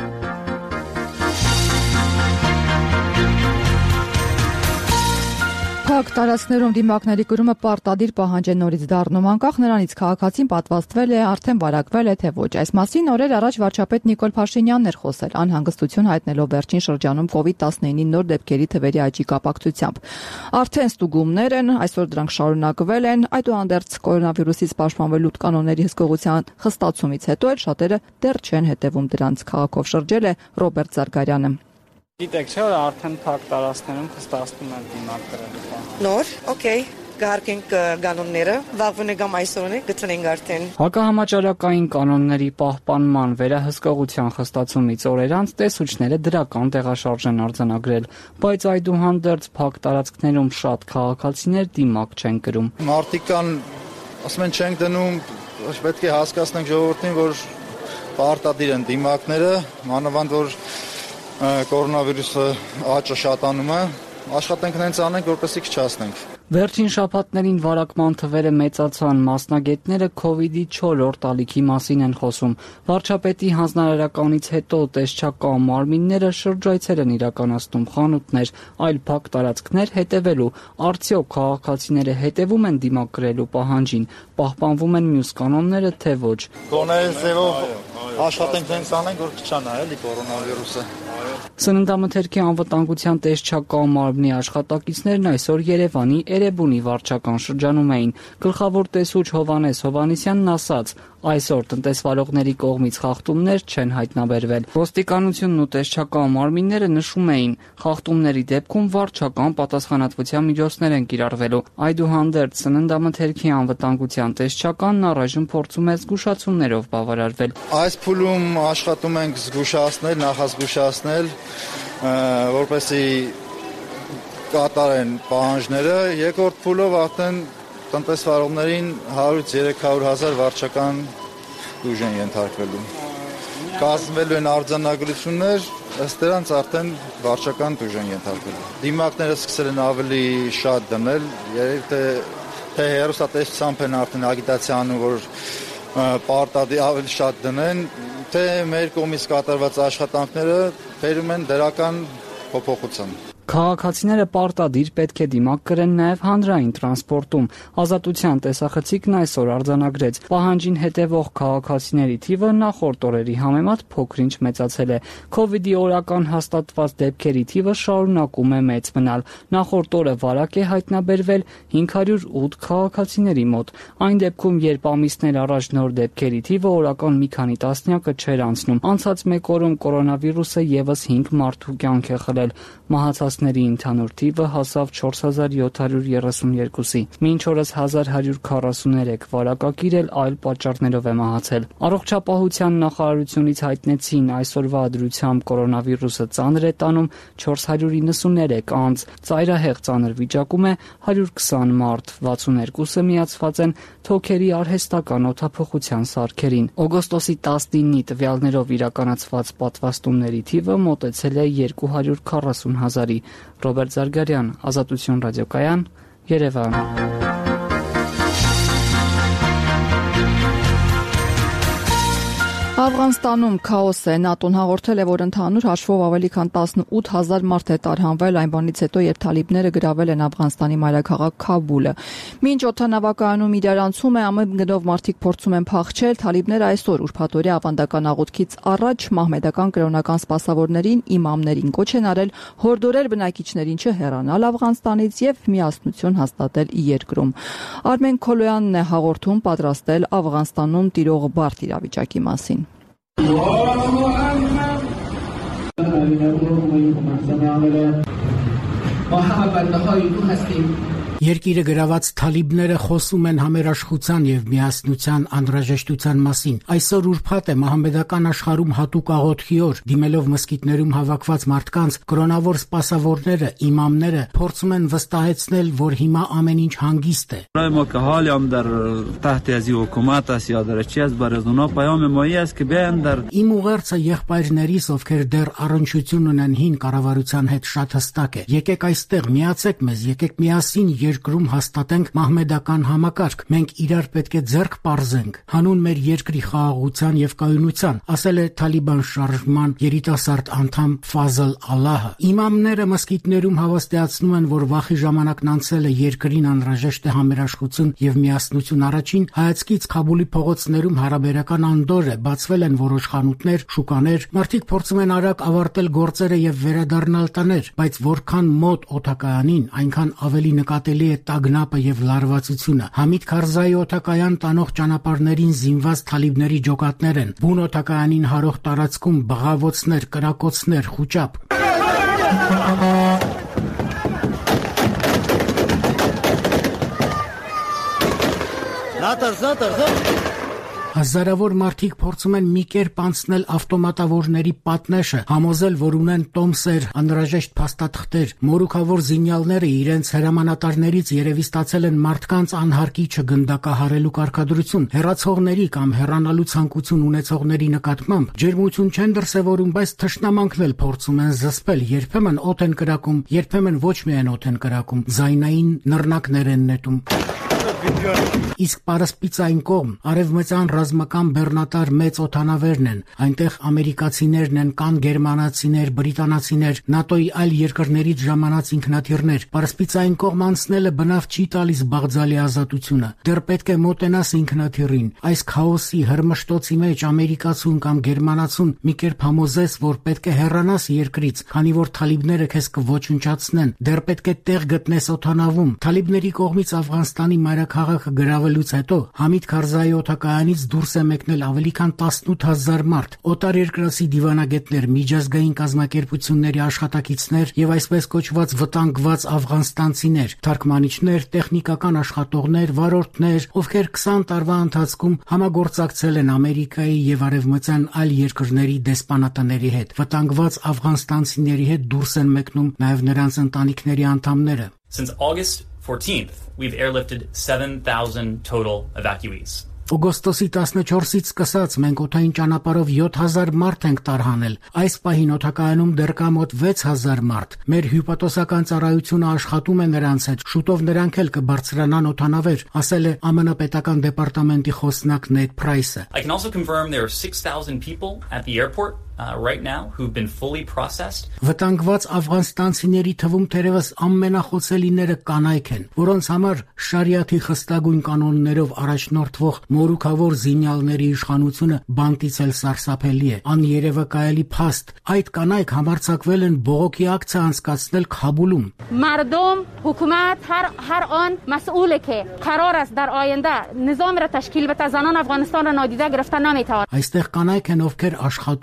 Փակ տարածքներում դիմակների կրումը պարտադիր պահանջ է նորից դառնում, անկախ նրանից քաղաքացին պատվաստվել է, արդեն վարակվել է, թե ոչ։ Այս մասին օրեր առաջ վարչապետ Նիկոլ Փաշինյանն էր խոսել, անհանգստություն հայտնելով վերջին շրջանում COVID-19-ի նոր դեպքերի թվերի աճի կապակցությամբ։ Արդեն ստուգումներ են, այսօր դրանք շարունակվել են, այդուհանդերձ կորոնավիրուսից պաշտպանվելու կանոնների հսկողության խստացումից հետո էլ շատերը դեռ չեն հետևում դրանց։ Քաղաքով շրջել է Ռոբերտ Զարգարյանը։ Գիտեք, չէ՞ որ արդեն փակ տարածքներում խստացնում են դիմակները։ Նոր, օքեյ, կհարկենք կանոնները, վաղվնե կամ այսօրնե գտնենք արդեն։ Հակահամաճարակային կանոնների պահպանման վերահսկողության խստացումից օրեր անց տեսուչները դրական տեղաշարժ են արձանագրել, բայց այդուհանդերձ փակ տարածքներում շատ քաղաքացիներ դիմակ չեն կրում։ Մարդիկ կան, ասում են չենք դնում, պետք է հասկացնենք ժողովրդին, որ պարտադիր են դիմակները, մանավանդ որ կորոնավիրուսը աճը շատանում է, աշխատանքներն անենք, որպեսզի քչացնենք։ Վերջին շաբաթներին վարակման թվերը մեծացան, մասնագետները COVID-ի 4-րդ ալիքի մասին են խոսում։ Վարչապետի հանձնարարականից հետո տեսչական մարմինները շրջայցեր են իրականացնում, խանութներ, այլ փակ տարածքներ հետևելու։ Արդյոք քաղաքացիները հետևում են դիմակ կրելու պահանջին, պահպանվում են մյուս կանոնները, թե ոչ։ Գոնե ձևով աշխատանքներն անենք, որ քչանա էլի կորոնավիրուսը։ Սննդամթերքի անվտանգության տեսչական մարմնի աշխատակիցներն այսօր Երևանի Էրեբունի վարչական շրջանում էին։ Գլխավոր տեսուչ Հովհաննես Հովհաննիսյանն ասաց. այսօր տնտեսվարողների կողմից խախտումներ չեն հայտնաբերվել։ Ոստիկանությունն ու տեսչական մարմինները նշում էին, խախտումների դեպքում վարչական պատասխանատվության միջոցներ են կիրառվելու։ Այդուհանդերձ սննդամթերքի անվտանգության տեսչականն առայժմ փորձում է զգուշացումներով բավարարվել։ Այս փուլում աշխատում ենք զգուշացնել, նախազգուշացնել, որպեսզի կատարեն պահանջները, երկրորդ փուլով արդեն տնտեսվարողներին 100-300 հազար վարչական ուժ են ենթարկվելու։ Կազմվելու են արձանագրություններ, ըստ դրանց արդեն վարչական ուժ են ենթարկվելու։ Դիմակները սկսել են ավելի շատ դնել, երևի թե հեռուստատեսությամբ են արդեն ագիտացիա անում, որ պարտադիր ավելի շատ դնեն, թե մեր կողմից կատարված աշխատանքները բերում են դրական փոփոխություն։ Քաղաքացիները պարտադիր պետք է դիմակ կրեն նաև հանրային տրանսպորտում։ Ազատության տեսախցիկն այսօր արձանագրեց, պահանջին հետևող քաղաքացիների թիվը նախորդ օրերի համեմատ փոքր-ինչ մեծացել է։ COVID-ի օրական հաստատված դեպքերի թիվը շարունակում է մեծ մնալ։ Նախորդ օրը վարակ է հայտնաբերվել 508 քաղաքացիների մոտ։ Այն դեպքում, երբ ամիսներ առաջ նոր դեպքերի թիվը օրական մի քանի տասնյակը չէր անցնում։ Անցած մեկ օրում կորոնավիրուսը եւս 5 մարդու կյանք է խլել։ Մահացած զոհվածների ընդհանուր թիվը հասավ 4732-ի։ Մինչ օրս 1143 վարակագիր էլ այլ պատճառներով է մահացել։ Առողջապահության նախարարությունից հայտնեցին այսօրվա դրությամբ կորոնավիրուսը ծանր է տանում 493 անձ, ծայրահեղ ծանր վիճակում է 120 մարդ, 62-ը միացված են թոքերի արհեստական օդափոխության սարքերին։ Օգոստոսի 19-ի տվյալներով իրականացված պատվաստումների թիվը մոտեցել է 240 հազարի։ Ռոբերտ Զարգարյան, Ազատություն ռադիոկայան, Երևան։ Աֆղանստանում քաոս է։ ՆԱՏՕ-ն հաղորդել է, որ ընդհանուր հաշվով ավելի քան 18000 մարդ է տարհանվել այն բանից հետո, երբ թալիբները գրավել են Աֆղանստանի մայրաքաղաք Քաբուլը։ Մինչ օդանավակայանում իրարանցում է, ԱՄՆ գնով մարդիկ փորձում են փախչել, թալիբները այսօր ուրբաթօրյա ավանդական աղոթքից առաջ մահմեդական կրոնական սպասավորներին, իմամներին կոչ են արել հորդորել բնակիչներին չհեռանալ Աֆղանստանից եւ միասնություն հաստատել երկրում։ Արմեն Քոլոյանն է հաղորդում պատրաստել Աֆղանստանում տիրող բարդ իրավիճակի մասին։ Երկիրը գրաված թալիբները խոսում են համերաշխության եւ միասնության անհրաժեշտության մասին։ Այսօր ուրբաթ է մահմեդական աշխարհում հատուկ աղոթքի օր, դիմելով մսկիթներում հավաքված մարդկանց, կրոնավոր սպասավորները, իմամները փորձում են վստահեցնել, որ հիմա ամեն ինչ հանգիստ է։ Իմ ուղերձը եղբայրներիս, ովքեր դեռ առնչություն ունեն հին կառավարության հետ, շատ հստակ է։ Եկեք այստեղ, միացեք մեզ, եկեք միասին երկրում հաստատենք մահմեդական համակարգ։ Մենք իրար պետք է ձեռք պարզենք հանուն մեր երկրի խաղաղության եւ կայունության, ասել է Թալիբան շարժման երիտասարդ անդամ Ֆազլ Ալահը։ Իմամները մսկիթներում հավաստիացնում են, որ վախի ժամանակն անցել է, երկրին անհրաժեշտ է համերաշխություն եւ միասնություն։ Առաջին հայացքից Քաբուլի փողոցներում հարաբերական անդոր է, բացվել են որոշ խանութներ, շուկաներ, մարդիկ փորձում են արագ ավարտել գործերը եւ վերադառնալ տաներ, բայց որքան մոտ օդակայանին, այնքան ավելի նկատելի է տագնապը եւ լարվածությունը։ Համիդ Քարզայի օդակայան տանող ճանապարհներին զինված թալիբների ջոկատներ են, բուն օդակայանին հարող տարածքում բղավոցներ, կրակոցներ, խուճապ։ Հազարավոր մարդիկ փորձում են մի կերպ անցնել ավտոմատավորների պատնեշը, համոզել, որ ունեն տոմսեր, անհրաժեշտ փաստաթղթեր։ Մորուքավոր զինյալները իրենց հրամանատարներից երևի ստացել են մարդկանց անհարկի չգնդակահարելու կարգադրություն։ Հեռացողների կամ հեռանալու ցանկություն ունեցողների նկատմամբ ջերմություն չեն դրսևորում, բայց թշնամանքն էլ փորձում են զսպել։ Երբեմն օդ են կրակում, երբեմն ոչ միայն օդ են կրակում, ձայնային նռնակներ են նետում։ Իսկ պարսպիցային կողմ արևմտյան ռազմական բեռնատար մեծ օդանավերն են, այնտեղ ամերիկացիներն են, կան գերմանացիներ, բրիտանացիներ, ՆԱՏՕ-ի այլ երկրներից ժամանած ինքնաթիռներ։ Պարսպիցային կողմ անցնելը բնավ չի տալիս Բաղդալի ազատությունը։ Դեռ պետք է մոտենաս ինքնաթիռին։ Այս քաոսի հրմշտոցի մեջ ամերիկացուն կամ գերմանացուն մի կերպ համոզես, որ պետք է հեռանաս երկրից, քանի որ թալիբները քեզ կոչնչացնեն։ Դեռ պետք է տեղ գտնես օդանավում։ Թալիբների կողմից Աֆղանստանի մայրաքաղաքը գրավելուց հետո Համիդ Քարզայի օդակայանից դուրս է մեկնել ավելի քան 18000 մարդ։ Օտարերկրացի դիվանագետներ, միջազգային կազմակերպությունների աշխատակիցներ եւ այսպես կոչված վտանգված աֆղանստանցիներ, թարգմանիչներ, տեխնիկական աշխատողներ, վարորդներ, ովքեր 20 տարվա ընթացքում համագործակցել են Ամերիկայի եւ արևմտյան այլ երկրների դեսպանատների հետ։ Վտանգված աֆղանստանցիների հետ դուրս են մեկնում նաեւ նրանց ընտանիքների անդամները։ Since August 14th, we've airlifted 7,000 total evacuees. Օգոստոսի 14-ից սկսած մենք օդային ճանապարհով 7000 մարդ ենք տարհանել։ Այս պահին օդակայանում դեռ կա մոտ 6000 մարդ։ Մեր հյուպատոսական ծառայությունը աշխատում է նրանց հետ։ Շուտով նրանք էլ կբարձրանան օդանավեր, ասել է ԱՄՆ պետական դեպարտամենտի խոսնակ Նեդ Փրայսը։ I can also confirm there are 6,000 people at the airport right now who've been fully processed. Վտանգված աֆղանստանցիների թվում թերևս ամենախոցելիները կանայք են, որոնց համար շարիաթի խստագույն կանոններով առաջնորդվող մորուքավոր զինյալների իշխանությունը բանտից էլ սարսափելի է։ Աներևակայելի փաստ, այդ կանայք համարձակվել են բողոքի ակցիա անցկացնել Քաբուլում։ مردم حکومت هر آن مسئوله که قرار است در آینده نظام را تشکیل بده زنان افغانستان را نادیده گرفتن نمیتوان։ Այստեղ կանայք են, ովքեր աշխատում են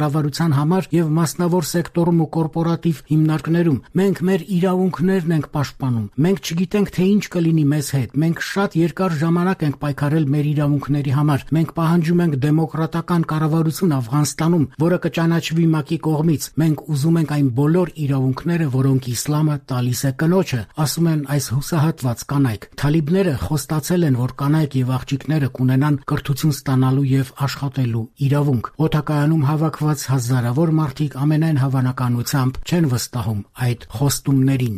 կառավարության համար եւ մասնավոր սեկտորում ու կորպորատիվ հիմնարկներում։ Մենք մեր իրավունքներն ենք պաշտպանում։ Մենք չգիտենք, թե ինչ կլինի մեզ հետ։ Մենք շատ երկար ժամանակ ենք պայքարել մեր իրավունքների համար։ Մենք պահանջում ենք դեմոկրատական կառավարություն Աֆղանստանում, որը կճանաչվի ՄԱԿ-ի կողմից։ Մենք ուզում ենք այն բոլոր իրավունքները, որոնք իսլամը տալիս է կնոջը, ասում են այս հուսահատված կանայք։ Թալիբները խոստացել են, որ կանայք եւ աղջիկները կունենան կրթություն ստանալու եւ աշխատելու իրավունք։ Օդակայանում հավաքված հազարավոր մարդիկ ամենայն հավանականությամբ չեն վստահում այդ խոստումներին։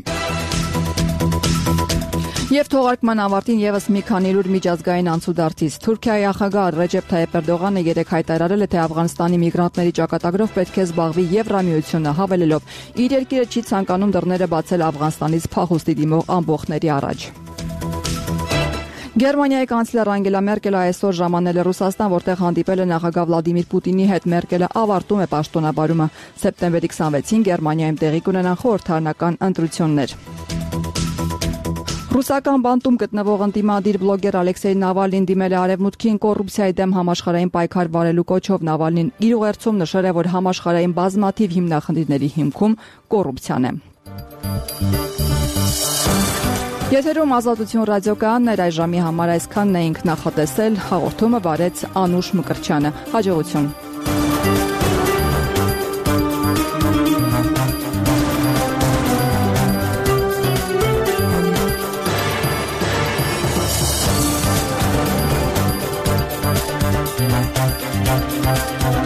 Եվ թողարկման ավարտին եւս մի քանի լուր միջազգային անցուդարձից։ Թուրքիայի նախագահ Ռեջեփ Թայիփ Էրդողանը երեկ հայտարարել է, թե Աֆղանստանի միգրանտների ճակատագրով պետք է զբաղվի Եվրամիությունը, հավելելով. իր երկիրը չի ցանկանում դռները բացել Աֆղանստանից փախուստի դիմող ամբոխների առաջ։ Գերմանիայի կանցլեր Անգելա Մերկելը այսօր ժամանել է Ռուսաստան, որտեղ հանդիպել է նախագահ Վլադիմիր Պուտինի հետ։ Մերկելը ավարտում է պաշտոնաբարումը։ Սեպտեմբերի 26-ին Գերմանիայում տեղի կունենան խորհրդարանական ընտրություններ։ Ռուսական բանտում գտնվող ընդդիմադիր բլոգեր Ալեքսեյ Նավալնին դիմել է Արևմուտքին կոռուպցիայի դեմ համաշխարհային պայքար վարելու կոչով։ Նավալնին իր ուղերձում նշել է, որ համաշխարհային բազմաթիվ հիմնախնդիրների հիմքում կոռուպցիան է։ Եթերում Ազատություն ռադիոկայանն էր, այս ժամի համար այսքանն էինք նախատեսել, հաղորդումը վարեց Անուշ Մկրտչյանը։ Հաջողություն։ We'll be right back.